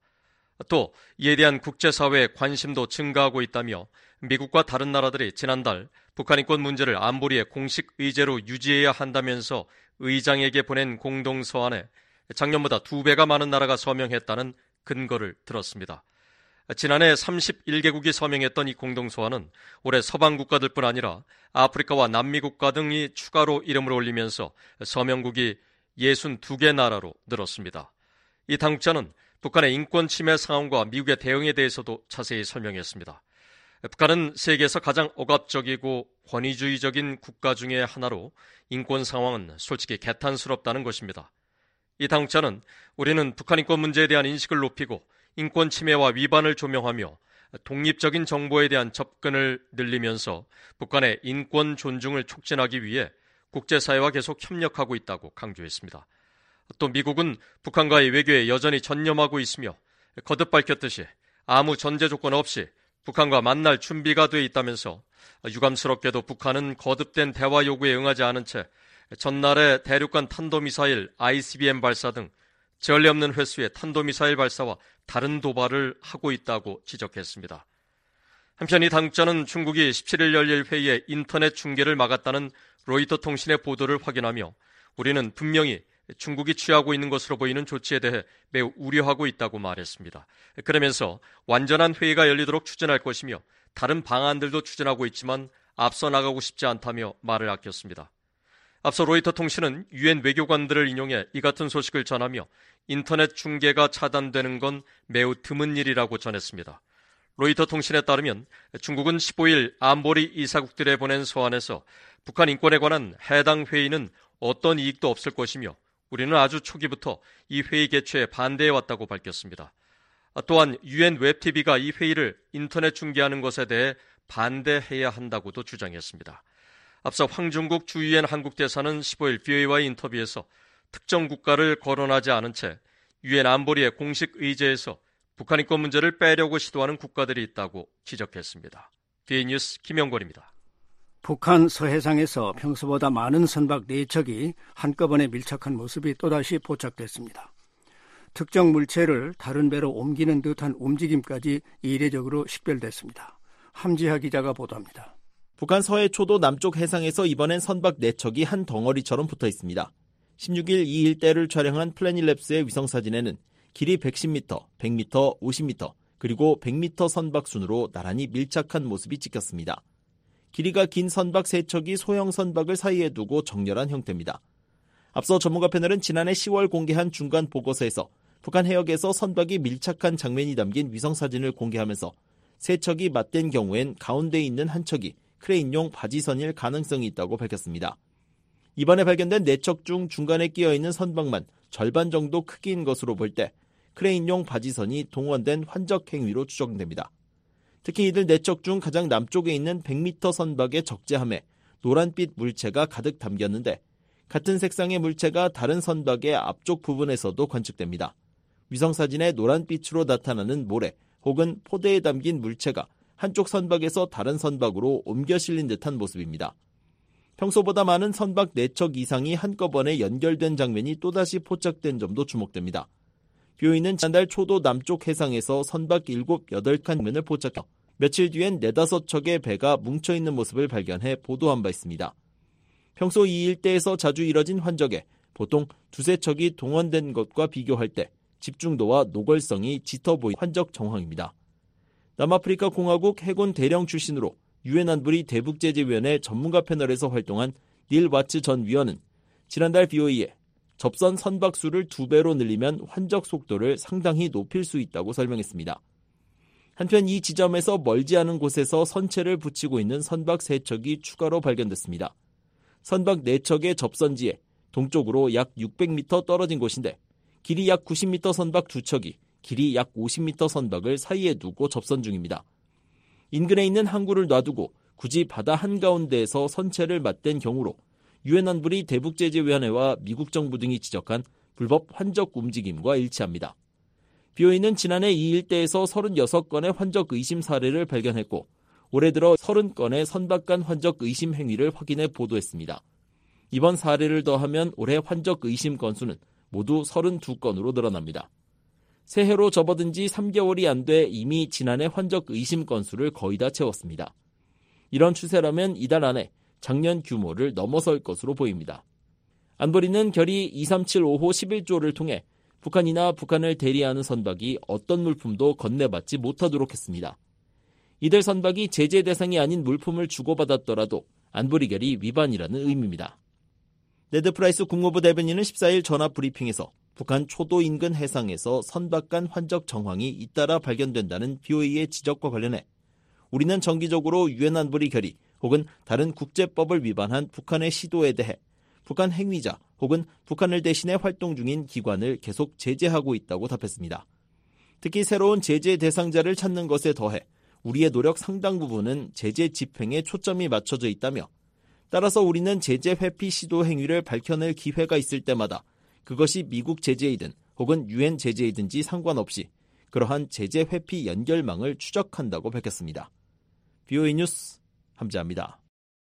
S16: 또 이에 대한 국제사회의 관심도 증가하고 있다며 미국과 다른 나라들이 지난달 북한 인권 문제를 안보리의 공식 의제로 유지해야 한다면서 의장에게 보낸 공동서한에 작년보다 2배가 많은 나라가 서명했다는 근거를 들었습니다. 지난해 31개국이 서명했던 이 공동서한은 올해 서방 국가들뿐 아니라 아프리카와 남미 국가 등이 추가로 이름을 올리면서 서명국이 62개 나라로 늘었습니다. 이 당국자는 북한의 인권 침해 상황과 미국의 대응에 대해서도 자세히 설명했습니다. 북한은 세계에서 가장 억압적이고 권위주의적인 국가 중의 하나로 인권 상황은 솔직히 개탄스럽다는 것입니다. 이 당국자는 우리는 북한 인권 문제에 대한 인식을 높이고 인권 침해와 위반을 조명하며 독립적인 정보에 대한 접근을 늘리면서 북한의 인권 존중을 촉진하기 위해 국제사회와 계속 협력하고 있다고 강조했습니다. 또 미국은 북한과의 외교에 여전히 전념하고 있으며 거듭 밝혔듯이 아무 전제 조건 없이 북한과 만날 준비가 돼 있다면서 유감스럽게도 북한은 거듭된 대화 요구에 응하지 않은 채 전날의 대륙간 탄도미사일 ICBM 발사 등 전례 없는 횟수의 탄도미사일 발사와 다른 도발을 하고 있다고 지적했습니다. 한편 이 당국자는 중국이 17일 열릴 회의에 인터넷 중계를 막았다는 로이터 통신의 보도를 확인하며 우리는 분명히 중국이 취하고 있는 것으로 보이는 조치에 대해 매우 우려하고 있다고 말했습니다. 그러면서 완전한 회의가 열리도록 추진할 것이며 다른 방안들도 추진하고 있지만 앞서 나가고 싶지 않다며 말을 아꼈습니다. 앞서 로이터 통신은 유엔 외교관들을 인용해 이 같은 소식을 전하며 인터넷 중계가 차단되는 건 매우 드문 일이라고 전했습니다. 로이터 통신에 따르면 중국은 15일 안보리 이사국들에 보낸 서한에서 북한 인권에 관한 해당 회의는 어떤 이익도 없을 것이며 우리는 아주 초기부터 이 회의 개최에 반대해왔다고 밝혔습니다. 또한 유엔 웹TV가 이 회의를 인터넷 중계하는 것에 대해 반대해야 한다고도 주장했습니다. 앞서 황중국 주유엔 한국대사는 15일 VOA와의 인터뷰에서 특정 국가를 거론하지 않은 채 유엔 안보리의 공식 의제에서 북한 인권 문제를 빼려고 시도하는 국가들이 있다고 지적했습니다. VOA 뉴스 김영권입니다.
S3: 북한 서해상에서 평소보다 많은 선박 4척이 한꺼번에 밀착한 모습이 또다시 포착됐습니다. 특정 물체를 다른 배로 옮기는 듯한 움직임까지 이례적으로 식별됐습니다. 함지하 기자가 보도합니다.
S17: 북한 서해 초도 남쪽 해상에서 이번엔 선박 4척이 한 덩어리처럼 붙어 있습니다. 16일 이 일대를 촬영한 플래닛랩스의 위성사진에는 길이 110m, 100m, 50m, 그리고 100m 선박 순으로 나란히 밀착한 모습이 찍혔습니다. 길이가 긴 선박 3척이 소형 선박을 사이에 두고 정렬한 형태입니다. 앞서 전문가 패널은 지난해 10월 공개한 중간 보고서에서 북한 해역에서 선박이 밀착한 장면이 담긴 위성사진을 공개하면서 3척이 맞댄 경우엔 가운데 있는 한 척이 크레인용 바지선일 가능성이 있다고 밝혔습니다. 이번에 발견된 4척 중 중간에 끼어있는 선박만 절반 정도 크기인 것으로 볼 때 크레인용 바지선이 동원된 환적 행위로 추정됩니다. 특히 이들 4척 중 가장 남쪽에 있는 100m 선박의 적재함에 노란빛 물체가 가득 담겼는데 같은 색상의 물체가 다른 선박의 앞쪽 부분에서도 관측됩니다. 위성사진에 노란빛으로 나타나는 모래 혹은 포대에 담긴 물체가 한쪽 선박에서 다른 선박으로 옮겨 실린 듯한 모습입니다. 평소보다 많은 선박 4척 이상이 한꺼번에 연결된 장면이 또다시 포착된 점도 주목됩니다. BOE는 지난달 초도 남쪽 해상에서 선박 7, 8칸 장면을 포착해 며칠 뒤엔 4, 5척의 배가 뭉쳐있는 모습을 발견해 보도한 바 있습니다. 평소 이 일대에서 자주 이뤄진 환적에 보통 2, 3척이 동원된 것과 비교할 때 집중도와 노골성이 짙어 보이는 환적 정황입니다. 남아프리카 공화국 해군 대령 출신으로 유엔 안보리 대북제재위원회 전문가 패널에서 활동한 닐 와츠 전 위원은 지난달 BOE에 접선 선박 수를 2배로 늘리면 환적 속도를 상당히 높일 수 있다고 설명했습니다. 한편 이 지점에서 멀지 않은 곳에서 선체를 붙이고 있는 선박 3척이 추가로 발견됐습니다. 선박 4척의 접선지에 동쪽으로 약 600m 떨어진 곳인데 길이 약 90m 선박 2척이 길이 약 50m 선박을 사이에 두고 접선 중입니다. 인근에 있는 항구를 놔두고 굳이 바다 한가운데에서 선체를 맞댄 경우로 유엔 안보리 대북제재위원회와 미국 정부 등이 지적한 불법 환적 움직임과 일치합니다. BOE는 지난해 이 일대에서 36건의 환적 의심 사례를 발견했고 올해 들어 30건의 선박 간 환적 의심 행위를 확인해 보도했습니다. 이번 사례를 더하면 올해 환적 의심 건수는 모두 32건으로 늘어납니다. 새해로 접어든 지 3개월이 안 돼 이미 지난해 환적 의심 건수를 거의 다 채웠습니다. 이런 추세라면 이달 안에 작년 규모를 넘어설 것으로 보입니다. 안보리는 결의 2375호 11조를 통해 북한이나 북한을 대리하는 선박이 어떤 물품도 건네받지 못하도록 했습니다. 이들 선박이 제재 대상이 아닌 물품을 주고받았더라도 안보리 결의 위반이라는 의미입니다. 네드 프라이스 국무부 대변인은 14일 전화 브리핑에서 북한 초도 인근 해상에서 선박 간 환적 정황이 잇따라 발견된다는 BOE의 지적과 관련해 우리는 정기적으로 유엔 안보리 결의 혹은 다른 국제법을 위반한 북한의 시도에 대해 북한 행위자 혹은 북한을 대신해 활동 중인 기관을 계속 제재하고 있다고 답했습니다. 특히 새로운 제재 대상자를 찾는 것에 더해 우리의 노력 상당 부분은 제재 집행에 초점이 맞춰져 있다며 따라서 우리는 제재 회피 시도 행위를 밝혀낼 기회가 있을 때마다 그것이 미국 제재이든 혹은 유엔 제재이든지 상관없이 그러한 제재 회피 연결망을 추적한다고 밝혔습니다. BOE 뉴스 함지아입니다.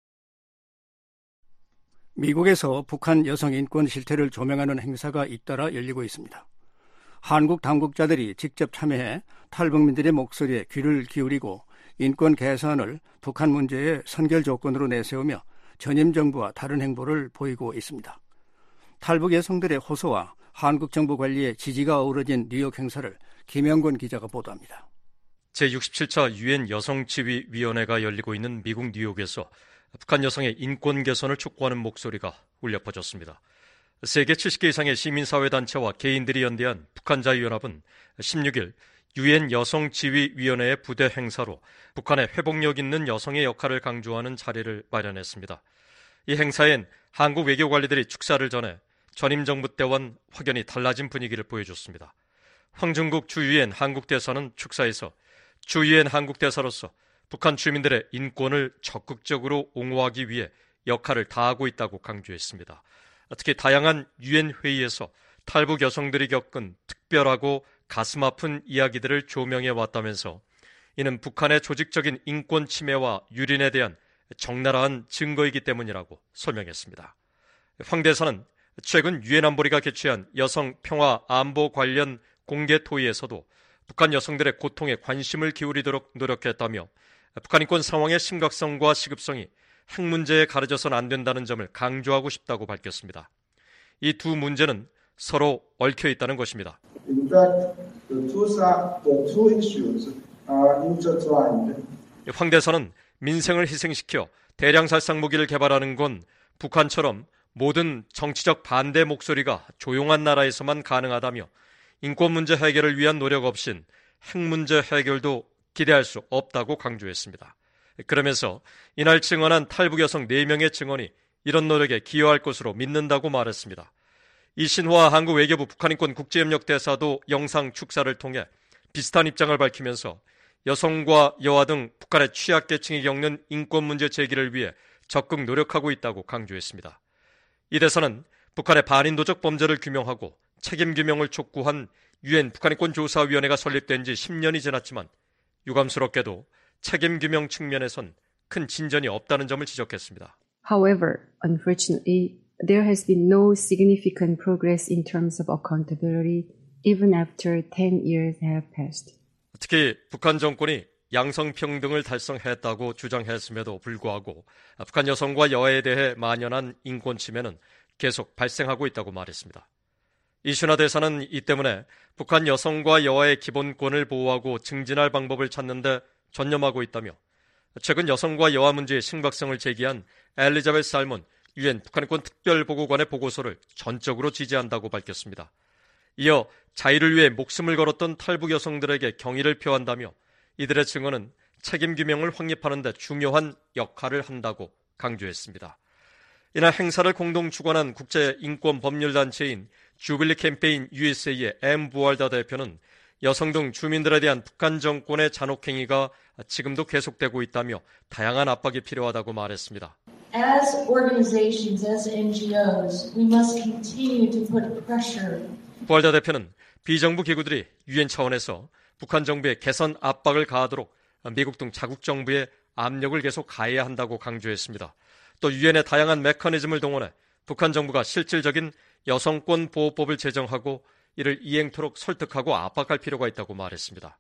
S3: 미국에서 북한 여성 인권 실태를 조명하는 행사가 잇따라 열리고 있습니다. 한국 당국자들이 직접 참여해 탈북민들의 목소리에 귀를 기울이고 인권 개선을 북한 문제의 선결 조건으로 내세우며 전임 정부와 다른 행보를 보이고 있습니다. 탈북 여성들의 호소와 한국 정부 관리의 지지가 어우러진 뉴욕 행사를 김영권 기자가 보도합니다.
S16: 제67차 유엔 여성지위위원회가 열리고 있는 미국 뉴욕에서 북한 여성의 인권 개선을 촉구하는 목소리가 울려 퍼졌습니다. 세계 70개 이상의 시민사회단체와 개인들이 연대한 북한자유연합은 16일 유엔 여성지위위원회의 부대 행사로 북한의 회복력 있는 여성의 역할을 강조하는 자리를 마련했습니다. 이 행사엔 한국 외교관리들이 축사를 전해 전임 정부 때와는 확연히 달라진 분위기를 보여줬습니다. 황중국 주유엔 한국대사는 축사에서 주유엔 한국대사로서 북한 주민들의 인권을 적극적으로 옹호하기 위해 역할을 다하고 있다고 강조했습니다. 특히 다양한 유엔 회의에서 탈북 여성들이 겪은 특별하고 가슴 아픈 이야기들을 조명해 왔다면서 이는 북한의 조직적인 인권 침해와 유린에 대한 적나라한 증거이기 때문이라고 설명했습니다. 황 대사는 최근 유엔 안보리가 개최한 여성 평화 안보 관련 공개 토의에서도 북한 여성들의 고통에 관심을 기울이도록 노력했다며 북한 인권 상황의 심각성과 시급성이 핵 문제에 가려져서는 안 된다는 점을 강조하고 싶다고 밝혔습니다. 이 두 문제는 서로 얽혀 있다는 것입니다.
S18: In fact, the two issues are intertwined.
S16: 황 대사는 민생을 희생시켜 대량살상 무기를 개발하는 건 북한처럼 모든 정치적 반대 목소리가 조용한 나라에서만 가능하다며 인권 문제 해결을 위한 노력 없인 핵 문제 해결도 기대할 수 없다고 강조했습니다. 그러면서 이날 증언한 탈북 여성 4명의 증언이 이런 노력에 기여할 것으로 믿는다고 말했습니다. 이신화 한국 외교부 북한인권 국제협력 대사도 영상 축사를 통해 비슷한 입장을 밝히면서 여성과 여아 등 북한의 취약계층이 겪는 인권 문제 제기를 위해 적극 노력하고 있다고 강조했습니다. 이 대사는 북한의 반인도적 범죄를 규명하고 책임 규명을 촉구한 유엔 북한인권조사위원회가 설립된 지 10년이 지났지만 유감스럽게도 책임 규명 측면에선 큰 진전이 없다는 점을 지적했습니다.
S19: However, unfortunately, there has been no significant progress in terms of accountability even after 10 years have passed.
S16: 특히 북한 정권이 양성평등을 달성했다고 주장했음에도 불구하고 북한 여성과 여아에 대해 만연한 인권 침해는 계속 발생하고 있다고 말했습니다. 이신화 대사는 이 때문에 북한 여성과 여아의 기본권을 보호하고 증진할 방법을 찾는 데 전념하고 있다며 최근 여성과 여아 문제의 심각성을 제기한 엘리자베스 살몬 유엔 북한인권 특별보고관의 보고서를 전적으로 지지한다고 밝혔습니다. 이어 자유를 위해 목숨을 걸었던 탈북 여성들에게 경의를 표한다며 이들의 증언은 책임 규명을 확립하는 데 중요한 역할을 한다고 강조했습니다. 이날 행사를 공동 주관한 국제인권법률단체인 주빌리 캠페인 USA의 M. 부알다 대표는 여성 등 주민들에 대한 북한 정권의 잔혹행위가 지금도 계속되고 있다며 다양한 압박이 필요하다고 말했습니다.
S20: As organizations, as NGOs, we must continue to put pressure.
S16: 부알다 대표는 비정부 기구들이 유엔 차원에서 북한 정부에 개선 압박을 가하도록 미국 등 자국 정부에 압력을 계속 가해야 한다고 강조했습니다. 또 유엔의 다양한 메커니즘을 동원해 북한 정부가 실질적인 여성권 보호법을 제정하고 이를 이행토록 설득하고 압박할 필요가 있다고 말했습니다.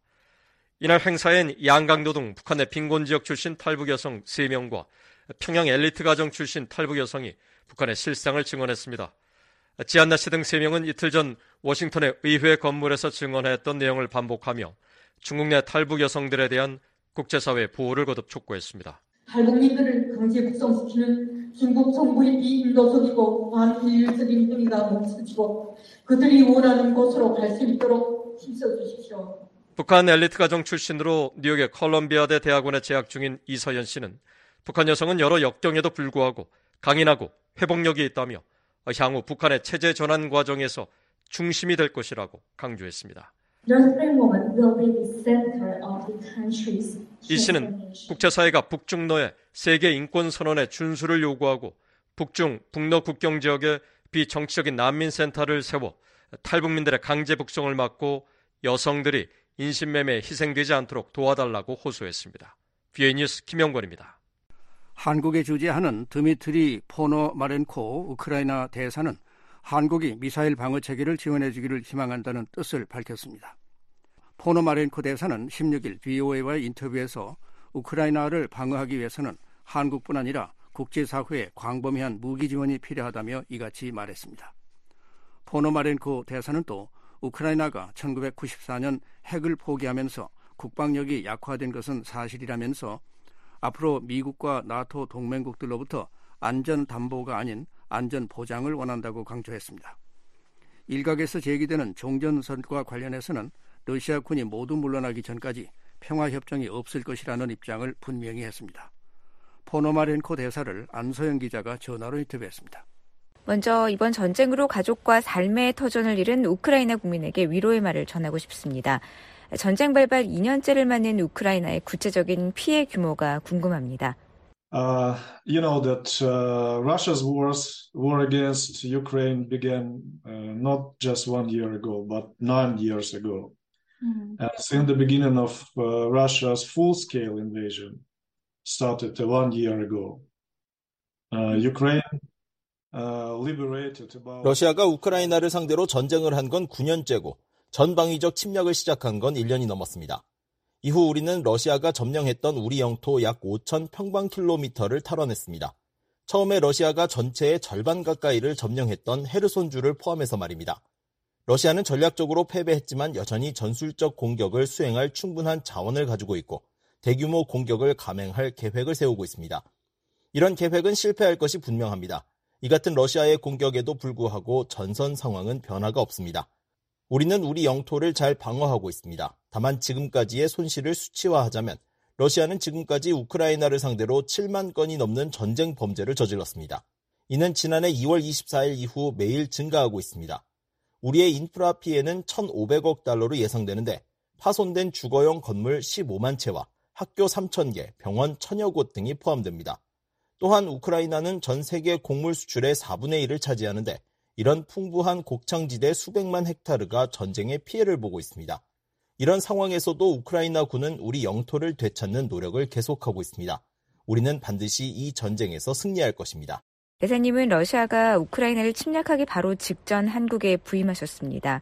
S16: 이날 행사엔 양강도 등 북한의 빈곤지역 출신 탈북 여성 3명과 평양 엘리트 가정 출신 탈북 여성이 북한의 실상을 증언했습니다. 지안나 씨 등 3명은 이틀 전 워싱턴의 의회 건물에서 증언했던 내용을 반복하며 중국 내 탈북 여성들에 대한 국제사회 보호를 거듭 촉구했습니다.
S21: 탈북민들을 강제 북송시키는 중국 정부의 비인도적이고 반인륜적인 행위가 멈춰지고 그들이 원하는 곳으로 갈 수 있도록 힘써주십시오.
S16: 북한 엘리트 가정 출신으로 뉴욕의 컬럼비아대 대학원에 재학 중인 이서연 씨는 북한 여성은 여러 역경에도 불구하고 강인하고 회복력이 있다며 향후 북한의 체제 전환 과정에서 중심이 될 것이라고 강조했습니다. 이 씨는 국제사회가 북중러의 세계 인권선언의 준수를 요구하고 북중, 북러 국경 지역에 비정치적인 난민센터를 세워 탈북민들의 강제 북송을 막고 여성들이 인신매매에 희생되지 않도록 도와달라고 호소했습니다. BA 뉴스 김영권입니다.
S3: 한국에 주재하는 드미트리 포노마렌코 우크라이나 대사는 한국이 미사일 방어 체계를 지원해 주기를 희망한다는 뜻을 밝혔습니다. 포노마렌코 대사는 16일 VOA와의 인터뷰에서 우크라이나를 방어하기 위해서는 한국뿐 아니라 국제사회의 광범위한 무기 지원이 필요하다며 이같이 말했습니다. 포노마렌코 대사는 또 우크라이나가 1994년 핵을 포기하면서 국방력이 약화된 것은 사실이라면서 앞으로 미국과 나토 동맹국들로부터 안전 담보가 아닌 안전 보장을 원한다고 강조했습니다. 일각에서 제기되는 종전선과 관련해서는 러시아군이 모두 물러나기 전까지 평화협정이 없을 것이라는 입장을 분명히 했습니다. 포노마렌코 대사를 안소영 기자가 전화로 인터뷰했습니다.
S22: 먼저 이번 전쟁으로 가족과 삶의 터전을 잃은 우크라이나 국민에게 위로의 말을 전하고 싶습니다. 전쟁 발발 2년째를 맞는 우크라이나의 구체적인 피해 규모가 궁금합니다.
S23: You know that Russia's war against Ukraine began not just 1 year ago, but 9 years ago. And since the beginning of Russia's full-scale invasion started 1 year ago, Ukraine liberated about.
S17: 러시아가 우크라이나를 상대로 전쟁을 한 건 9년째고 전방위적 침략을 시작한 건 1년이 넘었습니다. 이후 우리는 러시아가 점령했던 우리 영토 약 5,000평방킬로미터를 탈환했습니다. 처음에 러시아가 전체의 절반 가까이를 점령했던 헤르손주를 포함해서 말입니다. 러시아는 전략적으로 패배했지만 여전히 전술적 공격을 수행할 충분한 자원을 가지고 있고 대규모 공격을 감행할 계획을 세우고 있습니다. 이런 계획은 실패할 것이 분명합니다. 이 같은 러시아의 공격에도 불구하고 전선 상황은 변화가 없습니다. 우리는 우리 영토를 잘 방어하고 있습니다. 다만 지금까지의 손실을 수치화하자면 러시아는 지금까지 우크라이나를 상대로 7만 건이 넘는 전쟁 범죄를 저질렀습니다. 이는 지난해 2월 24일 이후 매일 증가하고 있습니다. 우리의 인프라 피해는 1,500억 달러로 예상되는데 파손된 주거용 건물 15만 채와 학교 3,000개, 병원 1,000여 곳 등이 포함됩니다. 또한 우크라이나는 전 세계 곡물 수출의 4분의 1을 차지하는데 이런 풍부한 곡창지대 수백만 헥타르가 전쟁의 피해를 보고 있습니다. 이런 상황에서도 우크라이나군은 우리 영토를 되찾는 노력을 계속하고 있습니다. 우리는 반드시 이 전쟁에서 승리할 것입니다.
S22: 대사님은 러시아가 우크라이나를 침략하기 바로 직전 한국에 부임하셨습니다.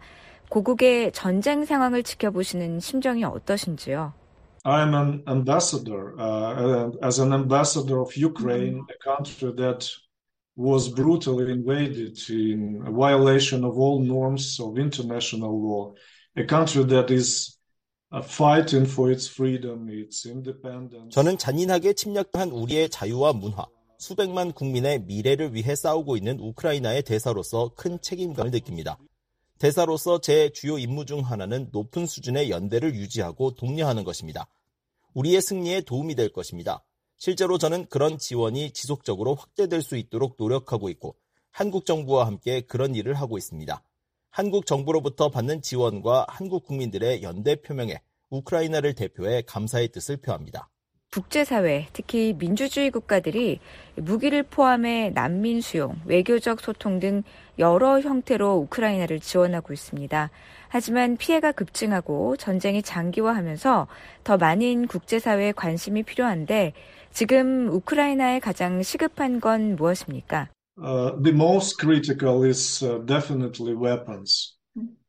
S22: 고국의 전쟁 상황을 지켜보시는 심정이 어떠신지요?
S23: I'm an ambassador, as an ambassador of Ukraine, a country that was brutally invaded in violation of all norms of international law, a country that is fighting for its freedom, its independence.
S17: 저는 잔인하게 침략한 우리의 자유와 문화, 수백만 국민의 미래를 위해 싸우고 있는 우크라이나의 대사로서 큰 책임감을 느낍니다. 대사로서 제 주요 임무 중 하나는 높은 수준의 연대를 유지하고 독려하는 것입니다. 우리의 승리에 도움이 될 것입니다. 실제로 저는 그런 지원이 지속적으로 확대될 수 있도록 노력하고 있고 한국 정부와 함께 그런 일을 하고 있습니다. 한국 정부로부터 받는 지원과 한국 국민들의 연대 표명에 우크라이나를 대표해 감사의 뜻을 표합니다.
S22: 국제사회, 특히 민주주의 국가들이 무기를 포함해 난민 수용, 외교적 소통 등 여러 형태로 우크라이나를 지원하고 있습니다. 하지만 피해가 급증하고 전쟁이 장기화하면서 더 많은 국제사회의 관심이 필요한데 지금 우크라이나에 가장 시급한 건 무엇입니까?
S23: The most critical is definitely weapons.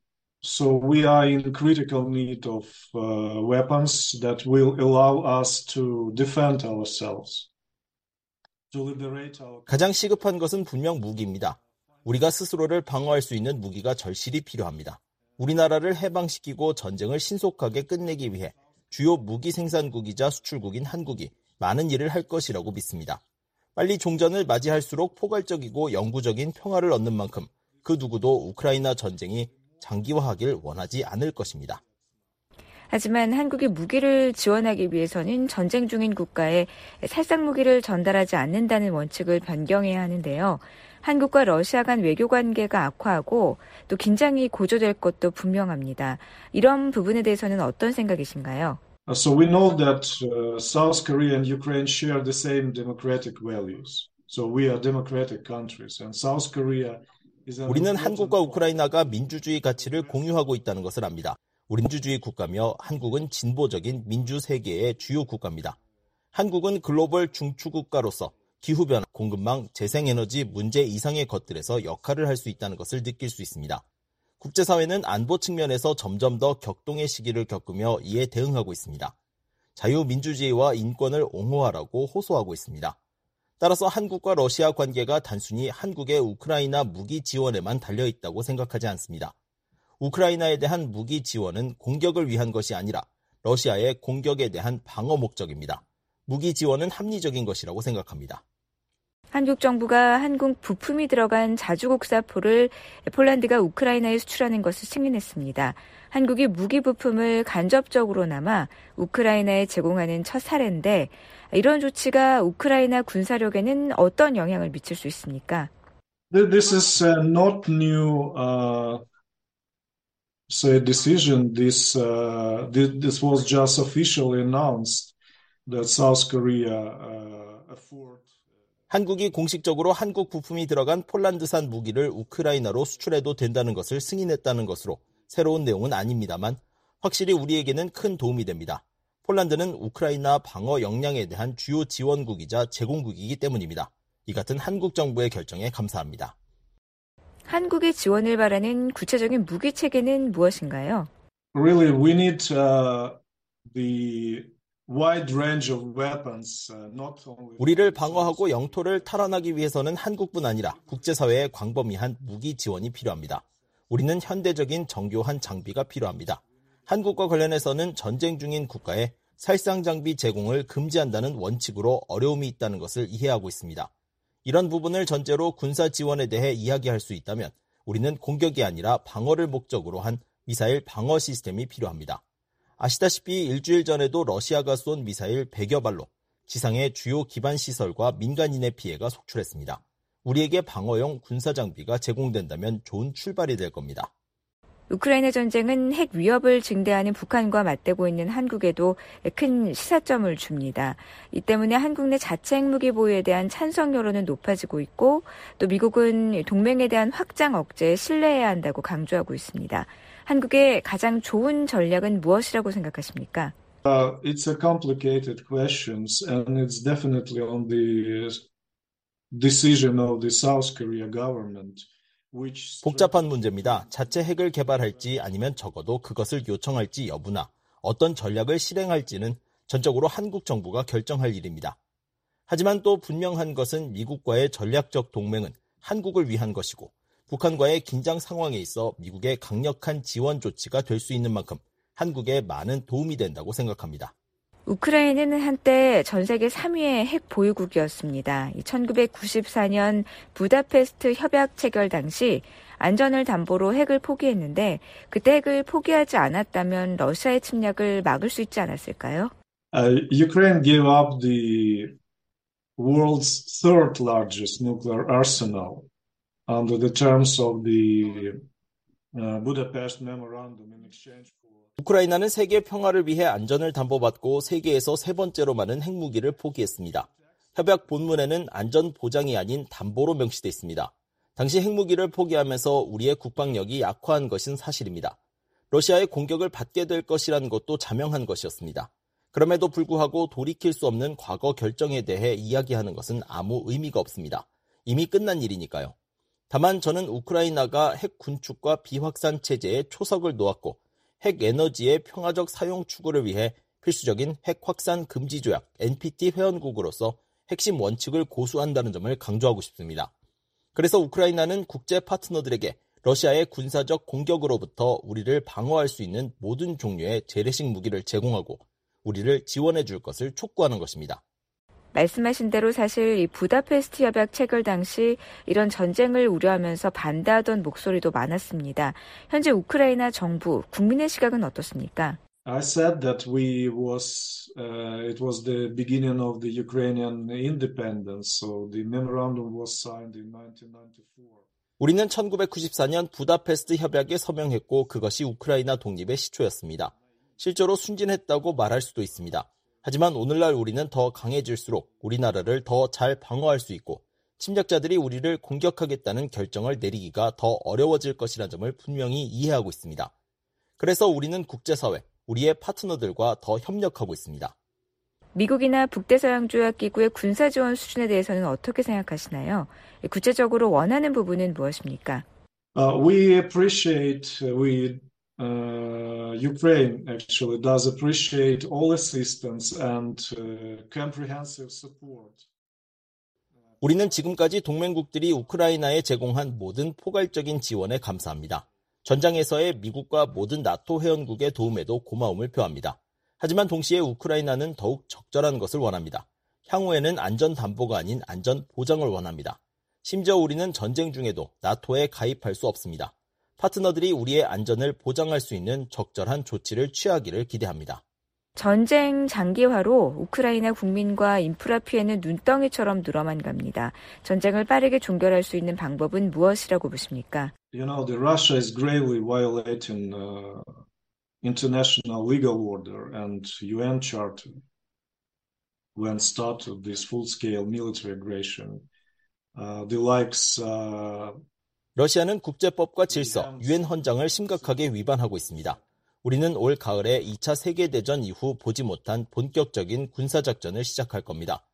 S23: So we are in critical need of weapons that will allow us to defend ourselves, to liberate our.
S17: 가장 시급한 것은 분명 무기입니다. 우리가 스스로를 방어할 수 있는 무기가 절실히 필요합니다. 우리나라를 해방시키고 전쟁을 신속하게 끝내기 위해 주요 무기 생산국이자 수출국인 한국이 많은 일을 할 것이라고 믿습니다. 빨리 종전을 맞이할수록 포괄적이고 영구적인 평화를 얻는 만큼 그 누구도 우크라이나 전쟁이 장기화하길 원하지 않을 것입니다.
S22: 하지만 한국이 무기를 지원하기 위해서는 전쟁 중인 국가에 살상 무기를 전달하지 않는다는 원칙을 변경해야 하는데요. 한국과 러시아 간 외교 관계가 악화하고 또 긴장이 고조될 것도 분명합니다. 이런 부분에 대해서는 어떤 생각이신가요?
S23: So we know that South Korea and Ukraine share the same democratic values. So we are democratic countries and South Korea is an
S17: 우리는 한국과 우크라이나가 민주주의 가치를 공유하고 있다는 것을 압니다. 우리 민주주의 국가며 한국은 진보적인 민주 세계의 주요 국가입니다. 한국은 글로벌 중추국가로서 기후변화, 공급망, 재생에너지 문제 이상의 것들에서 역할을 할 수 있다는 것을 느낄 수 있습니다. 국제사회는 안보 측면에서 점점 더 격동의 시기를 겪으며 이에 대응하고 있습니다. 자유민주주의와 인권을 옹호하라고 호소하고 있습니다. 따라서 한국과 러시아 관계가 단순히 한국의 우크라이나 무기 지원에만 달려있다고 생각하지 않습니다. 우크라이나에 대한 무기 지원은 공격을 위한 것이 아니라 러시아의 공격에 대한 방어 목적입니다. 무기 지원은 합리적인 것이라고 생각합니다.
S22: 한국 정부가 한국 부품이 들어간 자주국사포를 폴란드가 우크라이나에 수출하는 것을 승인했습니다. 한국이 무기 부품을 간접적으로나마 우크라이나에 제공하는 첫 사례인데 이런 조치가 우크라이나 군사력에는 어떤 영향을 미칠 수 있습니까?
S23: This is not new decision. This was just officially announced that South Korea afford.
S17: 한국이 공식적으로 한국 부품이 들어간 폴란드산 무기를 우크라이나로 수출해도 된다는 것을 승인했다는 것으로 새로운 내용은 아닙니다만 확실히 우리에게는 큰 도움이 됩니다. 폴란드는 우크라이나 방어 역량에 대한 주요 지원국이자 제공국이기 때문입니다. 이 같은 한국 정부의 결정에 감사합니다.
S22: 한국의 지원을 바라는 구체적인 무기 체계는 무엇인가요?
S23: Really, we need the wide range of weapons, not only.
S17: 우리를 방어하고 영토를 탈환하기 위해서는 한국뿐 아니라 국제사회의 광범위한 무기 지원이 필요합니다. 우리는 현대적인 정교한 장비가 필요합니다. 한국과 관련해서는 전쟁 중인 국가에 살상 장비 제공을 금지한다는 원칙으로 어려움이 있다는 것을 이해하고 있습니다. 이런 부분을 전제로 군사 지원에 대해 이야기할 수 있다면 우리는 공격이 아니라 방어를 목적으로 한 미사일 방어 시스템이 필요합니다. 아시다시피 일주일 전에도 러시아가 쏜 미사일 100여 발로 지상의 주요 기반 시설과 민간인의 피해가 속출했습니다. 우리에게 방어용 군사 장비가 제공된다면 좋은 출발이 될 겁니다.
S22: 우크라이나 전쟁은 핵 위협을 증대하는 북한과 맞대고 있는 한국에도 큰 시사점을 줍니다. 이 때문에 한국 내 자체 핵무기 보유에 대한 찬성 여론은 높아지고 있고 또 미국은 동맹에 대한 확장 억제에 신뢰해야 한다고 강조하고 있습니다. 한국의 가장 좋은 전략은 무엇이라고 생각하십니까?
S23: It's a complicated question, and it's definitely on the decision of the South Korea government.
S17: 복잡한 문제입니다. 자체 핵을 개발할지 아니면 적어도 그것을 요청할지 여부나 어떤 전략을 실행할지는 전적으로 한국 정부가 결정할 일입니다. 하지만 또 분명한 것은 미국과의 전략적 동맹은 한국을 위한 것이고 북한과의 긴장 상황에 있어 미국의 강력한 지원 조치가 될 수 있는 만큼 한국에 많은 도움이 된다고 생각합니다.
S22: 우크라이나는 한때 전 세계 3위의 핵 보유국이었습니다. 1994년 부다페스트 협약 체결 당시 안전을 담보로 핵을 포기했는데 그때 핵을 포기하지 않았다면 러시아의 침략을 막을 수 있지 않았을까요?
S23: Ukraine gave up the world's third largest nuclear arsenal under the terms of the Budapest Memorandum in exchange for.
S17: 우크라이나는 세계 평화를 위해 안전을 담보받고 세계에서 세 번째로 많은 핵무기를 포기했습니다. 협약 본문에는 안전 보장이 아닌 담보로 명시돼 있습니다. 당시 핵무기를 포기하면서 우리의 국방력이 약화한 것은 사실입니다. 러시아의 공격을 받게 될 것이라는 것도 자명한 것이었습니다. 그럼에도 불구하고 돌이킬 수 없는 과거 결정에 대해 이야기하는 것은 아무 의미가 없습니다. 이미 끝난 일이니까요. 다만 저는 우크라이나가 핵 군축과 비확산 체제에 초석을 놓았고 핵 에너지의 평화적 사용 추구를 위해 필수적인 핵 확산 금지 조약 NPT 회원국으로서 핵심 원칙을 고수한다는 점을 강조하고 싶습니다. 그래서 우크라이나는 국제 파트너들에게 러시아의 군사적 공격으로부터 우리를 방어할 수 있는 모든 종류의 재래식 무기를 제공하고 우리를 지원해 줄 것을 촉구하는 것입니다.
S22: 말씀하신 대로 사실 이 부다페스트 협약 체결 당시 이런 전쟁을 우려하면서 반대하던 목소리도 많았습니다. 현재 우크라이나 정부, 국민의 시각은 어떻습니까?
S23: I said that it was the beginning of the Ukrainian independence, so the memorandum was signed in 1994.
S17: 우리는 1994년 부다페스트 협약에 서명했고 그것이 우크라이나 독립의 시초였습니다. 실제로 순진했다고 말할 수도 있습니다. 하지만 오늘날 우리는 더 강해질수록 우리나라를 더 잘 방어할 수 있고 침략자들이 우리를 공격하겠다는 결정을 내리기가 더 어려워질 것이라는 점을 분명히 이해하고 있습니다. 그래서 우리는 국제사회, 우리의 파트너들과 더 협력하고 있습니다.
S22: 미국이나 북대서양조약기구의 군사지원 수준에 대해서는 어떻게 생각하시나요? 구체적으로 원하는 부분은 무엇입니까?
S23: Ukraine actually does appreciate all assistance and comprehensive support.
S17: 우리는 지금까지 동맹국들이 우크라이나에 제공한 모든 포괄적인 지원에 감사합니다. 전장에서의 미국과 모든 나토 회원국의 도움에도 고마움을 표합니다. 하지만 동시에 우크라이나는 더욱 적절한 것을 원합니다. 향후에는 안전 담보가 아닌 안전 보장을 원합니다. 심지어 우리는 전쟁 중에도 나토에 가입할 수 없습니다. 파트너들이 우리의 안전을 보장할 수 있는 적절한 조치를 취하기를 기대합니다.
S22: 전쟁 장기화로 우크라이나 국민과 인프라 피해는 눈덩이처럼 늘어만 갑니다. 전쟁을 빠르게 종결할 수 있는 방법은 무엇이라고 보십니까?
S23: You know, Russia is gravely violating international legal order and UN Charter when started this full-scale military aggression. The likes
S17: 러시아는 국제법과 질서, 유엔 헌장을 심각하게 위반하고 있습니다. 우리는 올 가을에 2차 세계대전 이후 보지 못한 본격적인 군사작전을 시작할 겁니다.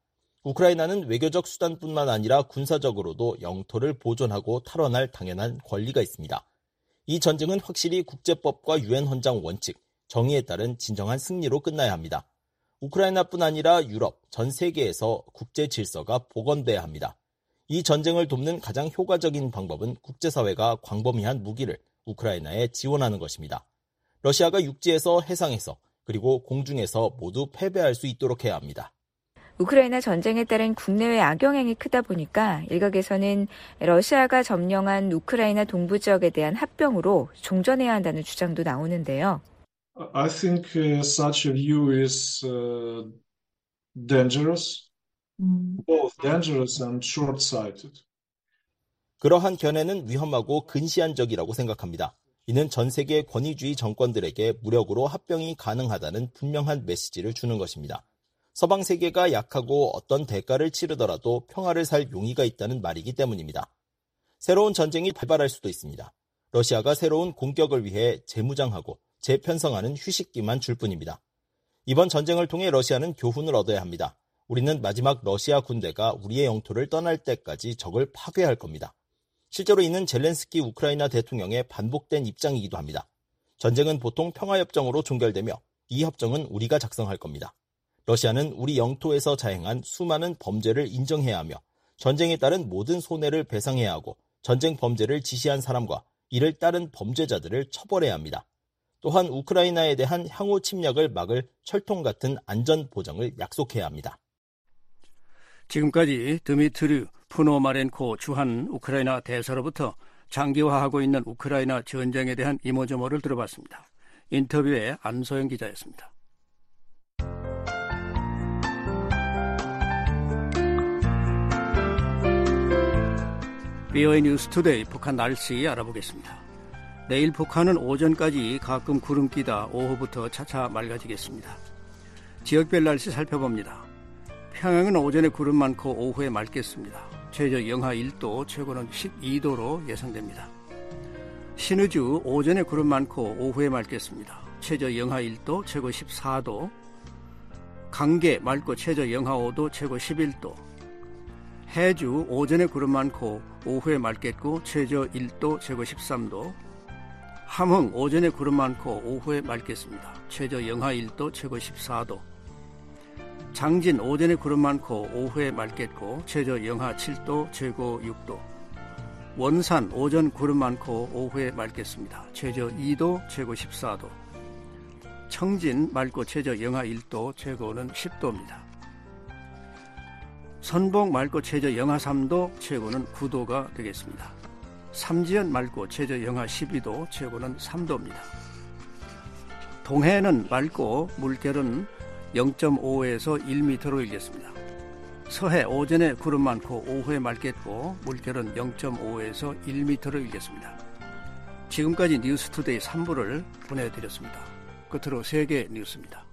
S17: 우크라이나는 외교적 수단뿐만 아니라 군사적으로도 영토를 보존하고 탈환할 당연한 권리가 있습니다. 이 전쟁은 확실히 국제법과 유엔 헌장 원칙, 정의에 따른 진정한 승리로 끝나야 합니다. 우크라이나뿐 아니라 유럽, 전 세계에서 국제 질서가 복원돼야 합니다. 이 전쟁을 돕는 가장 효과적인 방법은 국제사회가 광범위한 무기를 우크라이나에 지원하는 것입니다. 러시아가 육지에서, 해상에서, 그리고 공중에서 모두 패배할 수 있도록 해야 합니다.
S22: 우크라이나 전쟁에 따른 국내외 악영향이 크다 보니까 일각에서는 러시아가 점령한 우크라이나 동부 지역에 대한 합병으로 종전해야 한다는 주장도 나오는데요.
S23: I think such a view is dangerous, both dangerous and short-sighted.
S17: 그러한 견해는 위험하고 근시안적이라고 생각합니다. 이는 전 세계 권위주의 정권들에게 무력으로 합병이 가능하다는 분명한 메시지를 주는 것입니다. 서방 세계가 약하고 어떤 대가를 치르더라도 평화를 살 용의가 있다는 말이기 때문입니다. 새로운 전쟁이 발발할 수도 있습니다. 러시아가 새로운 공격을 위해 재무장하고 재편성하는 휴식기만 줄 뿐입니다. 이번 전쟁을 통해 러시아는 교훈을 얻어야 합니다. 우리는 마지막 러시아 군대가 우리의 영토를 떠날 때까지 적을 파괴할 겁니다. 실제로 이는 젤렌스키 우크라이나 대통령의 반복된 입장이기도 합니다. 전쟁은 보통 평화협정으로 종결되며 이 협정은 우리가 작성할 겁니다. 러시아는 우리 영토에서 자행한 수많은 범죄를 인정해야 하며 전쟁에 따른 모든 손해를 배상해야 하고 전쟁 범죄를 지시한 사람과 이를 따른 범죄자들을 처벌해야 합니다. 또한 우크라이나에 대한 향후 침략을 막을 철통 같은 안전 보장을 약속해야 합니다.
S3: 지금까지 드미트리 푸노마렌코 주한 우크라이나 대사로부터 장기화하고 있는 우크라이나 전쟁에 대한 이모저모를 들어봤습니다. 인터뷰에 안소영 기자였습니다. VOA 뉴스 투데이 북한 날씨 알아보겠습니다. 내일 북한은 오전까지 가끔 구름 끼다 오후부터 차차 맑아지겠습니다. 지역별 날씨 살펴봅니다. 평양은 오전에 구름 많고 오후에 맑겠습니다. 최저 영하 1도, 최고는 12도로 예상됩니다. 신의주 오전에 구름 많고 오후에 맑겠습니다. 최저 영하 1도, 최고 14도. 강계 맑고 최저 영하 5도, 최고 11도. 해주 오전에 구름 많고 오후에 맑겠고 최저 1도, 최고 13도. 함흥 오전에 구름 많고 오후에 맑겠습니다. 최저 영하 1도, 최고 14도. 장진 오전에 구름 많고 오후에 맑겠고 최저 영하 7도, 최고 6도. 원산 오전 구름 많고 오후에 맑겠습니다. 최저 2도, 최고 14도. 청진 맑고 최저 영하 1도, 최고는 10도입니다. 선봉 맑고 최저 영하 3도, 최고는 9도가 되겠습니다. 삼지연 맑고 최저 영하 12도, 최고는 3도입니다. 동해는 맑고 물결은 0.5에서 1m로 일겠습니다. 서해 오전에 구름 많고 오후에 맑겠고 물결은 0.5에서 1m로 일겠습니다. 지금까지 뉴스투데이 3부를 보내드렸습니다. 끝으로 세계 뉴스입니다.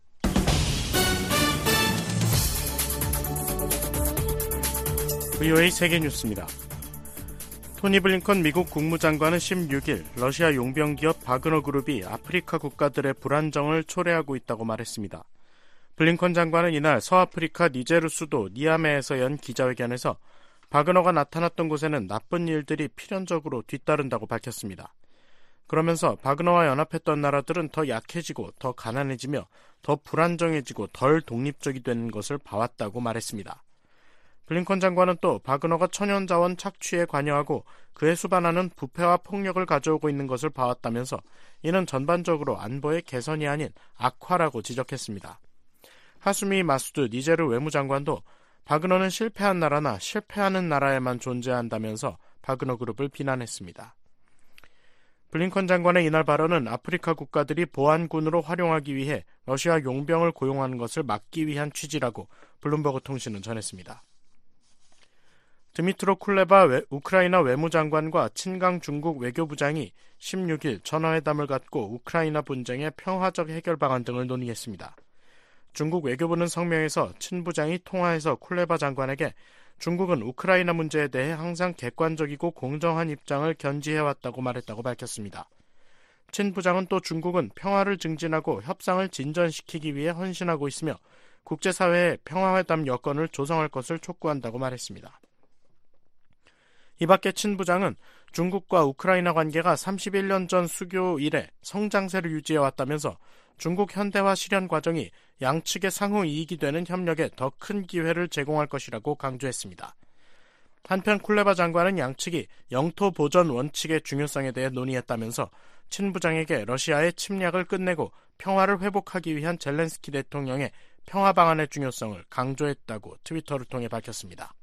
S6: VOA 세계 뉴스입니다. 토니 블링컨 미국 국무장관은 16일 러시아 용병기업 바그너 그룹이 아프리카 국가들의 불안정을 초래하고 있다고 말했습니다. 블링컨 장관은 이날 서아프리카 니제르 수도 니아메에서 연 기자회견에서 바그너가 나타났던 곳에는 나쁜 일들이 필연적으로 뒤따른다고 밝혔습니다. 그러면서 바그너와 연합했던 나라들은 더 약해지고 더 가난해지며 더 불안정해지고 덜 독립적이 되는 것을 봐왔다고 말했습니다. 블링컨 장관은 또 바그너가 천연자원 착취에 관여하고 그에 수반하는 부패와 폭력을 가져오고 있는 것을 봐왔다면서 이는 전반적으로 안보의 개선이 아닌 악화라고 지적했습니다. 하수미 마수드 니제르 외무장관도 바그너는 실패한 나라나 실패하는 나라에만 존재한다면서 바그너 그룹을 비난했습니다. 블링컨 장관의 이날 발언은 아프리카 국가들이 보안군으로 활용하기 위해 러시아 용병을 고용하는 것을 막기 위한 취지라고 블룸버그 통신은 전했습니다. 드미트로 쿨레바 우크라이나 외무장관과 친강 중국 외교부장이 16일 전화회담을 갖고 우크라이나 분쟁의 평화적 해결 방안 등을 논의했습니다. 중국 외교부는 성명에서 친 부장이 통화해서 쿨레바 장관에게 중국은 우크라이나 문제에 대해 항상 객관적이고 공정한 입장을 견지해왔다고 말했다고 밝혔습니다. 친 부장은 또 중국은 평화를 증진하고 협상을 진전시키기 위해 헌신하고 있으며
S1: 국제사회에 평화회담 여건을 조성할 것을 촉구한다고 말했습니다. 이 밖에 친 부장은 중국과 우크라이나 관계가 31년 전 수교 이래 성장세를 유지해왔다면서 중국 현대화 실현 과정이 양측의 상호 이익이 되는 협력에 더 큰 기회를 제공할 것이라고 강조했습니다. 한편 쿨레바 장관은 양측이 영토 보전 원칙의 중요성에 대해 논의했다면서 친 부장에게 러시아의 침략을 끝내고 평화를 회복하기 위한 젤렌스키 대통령의 평화 방안의 중요성을 강조했다고 트위터를 통해 밝혔습니다.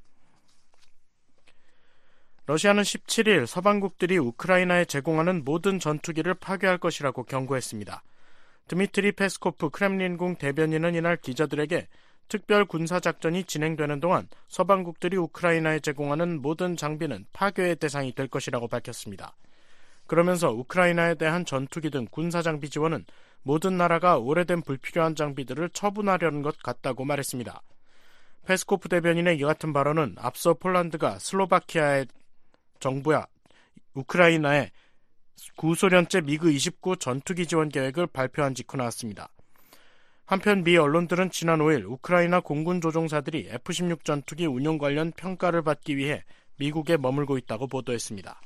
S1: 러시아는 17일 서방국들이 우크라이나에 제공하는 모든 전투기를 파괴할 것이라고 경고했습니다. 드미트리 페스코프 크렘린궁 대변인은 이날 기자들에게 특별 군사작전이 진행되는 동안 서방국들이 우크라이나에 제공하는 모든 장비는 파괴의 대상이 될 것이라고 밝혔습니다. 그러면서 우크라이나에 대한 전투기 등 군사장비 지원은 모든 나라가 오래된 불필요한 장비들을 처분하려는 것 같다고 말했습니다. 페스코프 대변인의 이 같은 발언은 앞서 폴란드가 슬로바키아의 정부야 우크라이나에 구소련제 미그 29 전투기 지원 계획을 발표한 직후 나왔습니다. 한편 미 언론들은 지난 5일 우크라이나 공군 조종사들이 F-16 전투기 운용 관련 평가를 받기 위해 미국에 머물고 있다고 보도했습니다.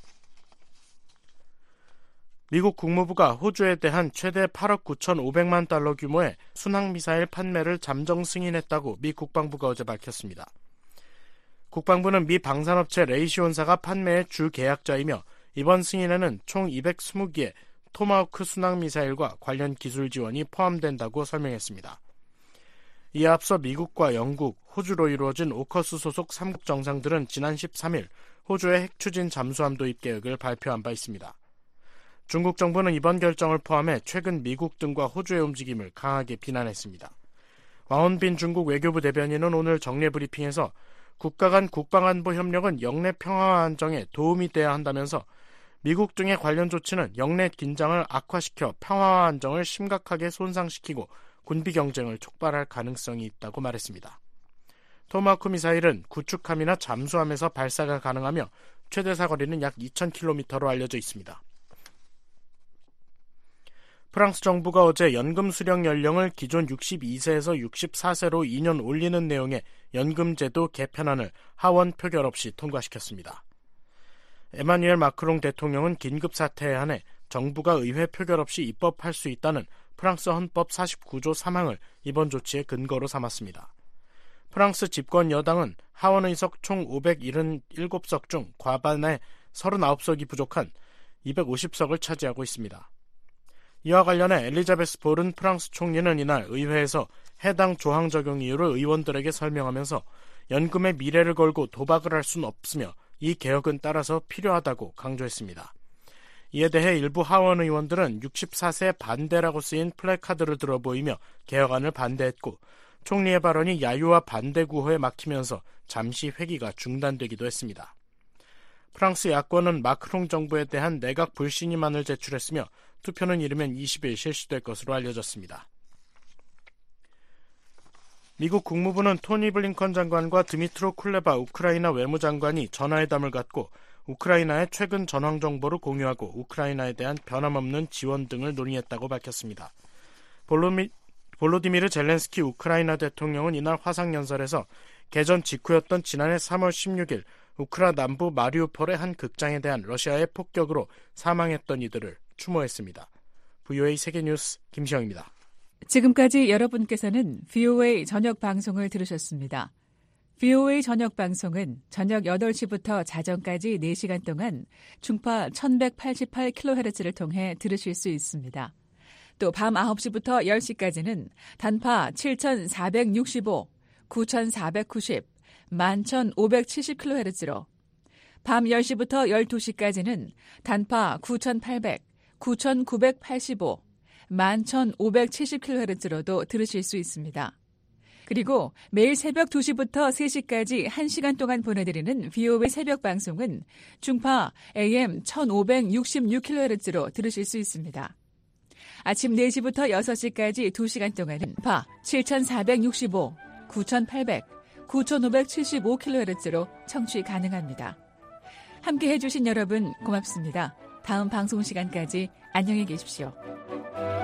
S1: 미국 국무부가 호주에 대한 최대 8억 9,500만 달러 규모의 순항미사일 판매를 잠정 승인했다고 미 국방부가 어제 밝혔습니다. 국방부는 미 방산업체 레이시온사가 판매의 주 계약자이며 이번 승인에는 총 220기의 토마호크 순항미사일과 관련 기술 지원이 포함된다고 설명했습니다. 이에 앞서 미국과 영국, 호주로 이루어진 오커스 소속 3국 정상들은 지난 13일 호주의 핵추진 잠수함 도입 계획을 발표한 바 있습니다. 중국 정부는 이번 결정을 포함해 최근 미국 등과 호주의 움직임을 강하게 비난했습니다. 왕원빈 중국 외교부 대변인은 오늘 정례 브리핑에서 국가 간 국방안보 협력은 영내 평화와 안정에 도움이 돼야 한다면서 미국 등의 관련 조치는 영내 긴장을 악화시켜 평화와 안정을 심각하게 손상시키고 군비 경쟁을 촉발할 가능성이 있다고 말했습니다. 토마호크 미사일은 구축함이나 잠수함에서 발사가 가능하며 최대 사거리는 약 2,000km로 알려져 있습니다. 프랑스 정부가 어제 연금 수령 연령을 기존 62세에서 64세로 2년 올리는 내용의 연금제도 개편안을 하원 표결 없이 통과시켰습니다. 에마뉘엘 마크롱 대통령은 긴급 사태에 한해 정부가 의회 표결 없이 입법할 수 있다는 프랑스 헌법 49조 3항을 이번 조치의 근거로 삼았습니다. 프랑스 집권 여당은 하원 의석 총 577석 중 과반의 39석이 부족한 250석을 차지하고 있습니다. 이와 관련해 엘리자베스 보른 프랑스 총리는 이날 의회에서 해당 조항 적용 이유를 의원들에게 설명하면서 연금의 미래를 걸고 도박을 할 수는 없으며 이 개혁은 따라서 필요하다고 강조했습니다. 이에 대해 일부 하원 의원들은 64세 반대라고 쓰인 플래카드를 들어 보이며 개혁안을 반대했고 총리의 발언이 야유와 반대 구호에 막히면서 잠시 회기가 중단되기도 했습니다. 프랑스 야권은 마크롱 정부에 대한 내각 불신임안을 제출했으며 투표는 이르면 20일 실시될 것으로 알려졌습니다. 미국 국무부는 토니 블링컨 장관과 드미트로 쿨레바 우크라이나 외무장관이 전화회담을 갖고 우크라이나의 최근 전황 정보를 공유하고 우크라이나에 대한 변함없는 지원 등을 논의했다고 밝혔습니다. 볼로디미르 젤렌스키 우크라이나 대통령은 이날 화상연설에서 개전 직후였던 지난해 3월 16일 우크라 남부 마리우폴의 한 극장에 대한 러시아의 폭격으로 사망했던 이들을 추모했습니다. VOA 세계뉴스 김시영입니다.
S2: 지금까지 여러분께서는 VOA 저녁 방송을 들으셨습니다. VOA 저녁 방송은 저녁 8시부터 자정까지 4시간 동안 중파 1188kHz를 통해 들으실 수 있습니다. 또 밤 9시부터 10시까지는 단파 7465, 9490, 11570kHz로 밤 10시부터 12시까지는 단파 9800, 9985, 11570kHz로도 들으실 수 있습니다. 그리고 매일 새벽 2시부터 3시까지 1시간 동안 보내드리는 VOA 새벽 방송은 중파 AM 1566kHz로 들으실 수 있습니다. 아침 4시부터 6시까지 2시간 동안은 파 7465, 9800, 9575kHz로 청취 가능합니다. 함께 해주신 여러분 고맙습니다. 다음 방송 시간까지 안녕히 계십시오.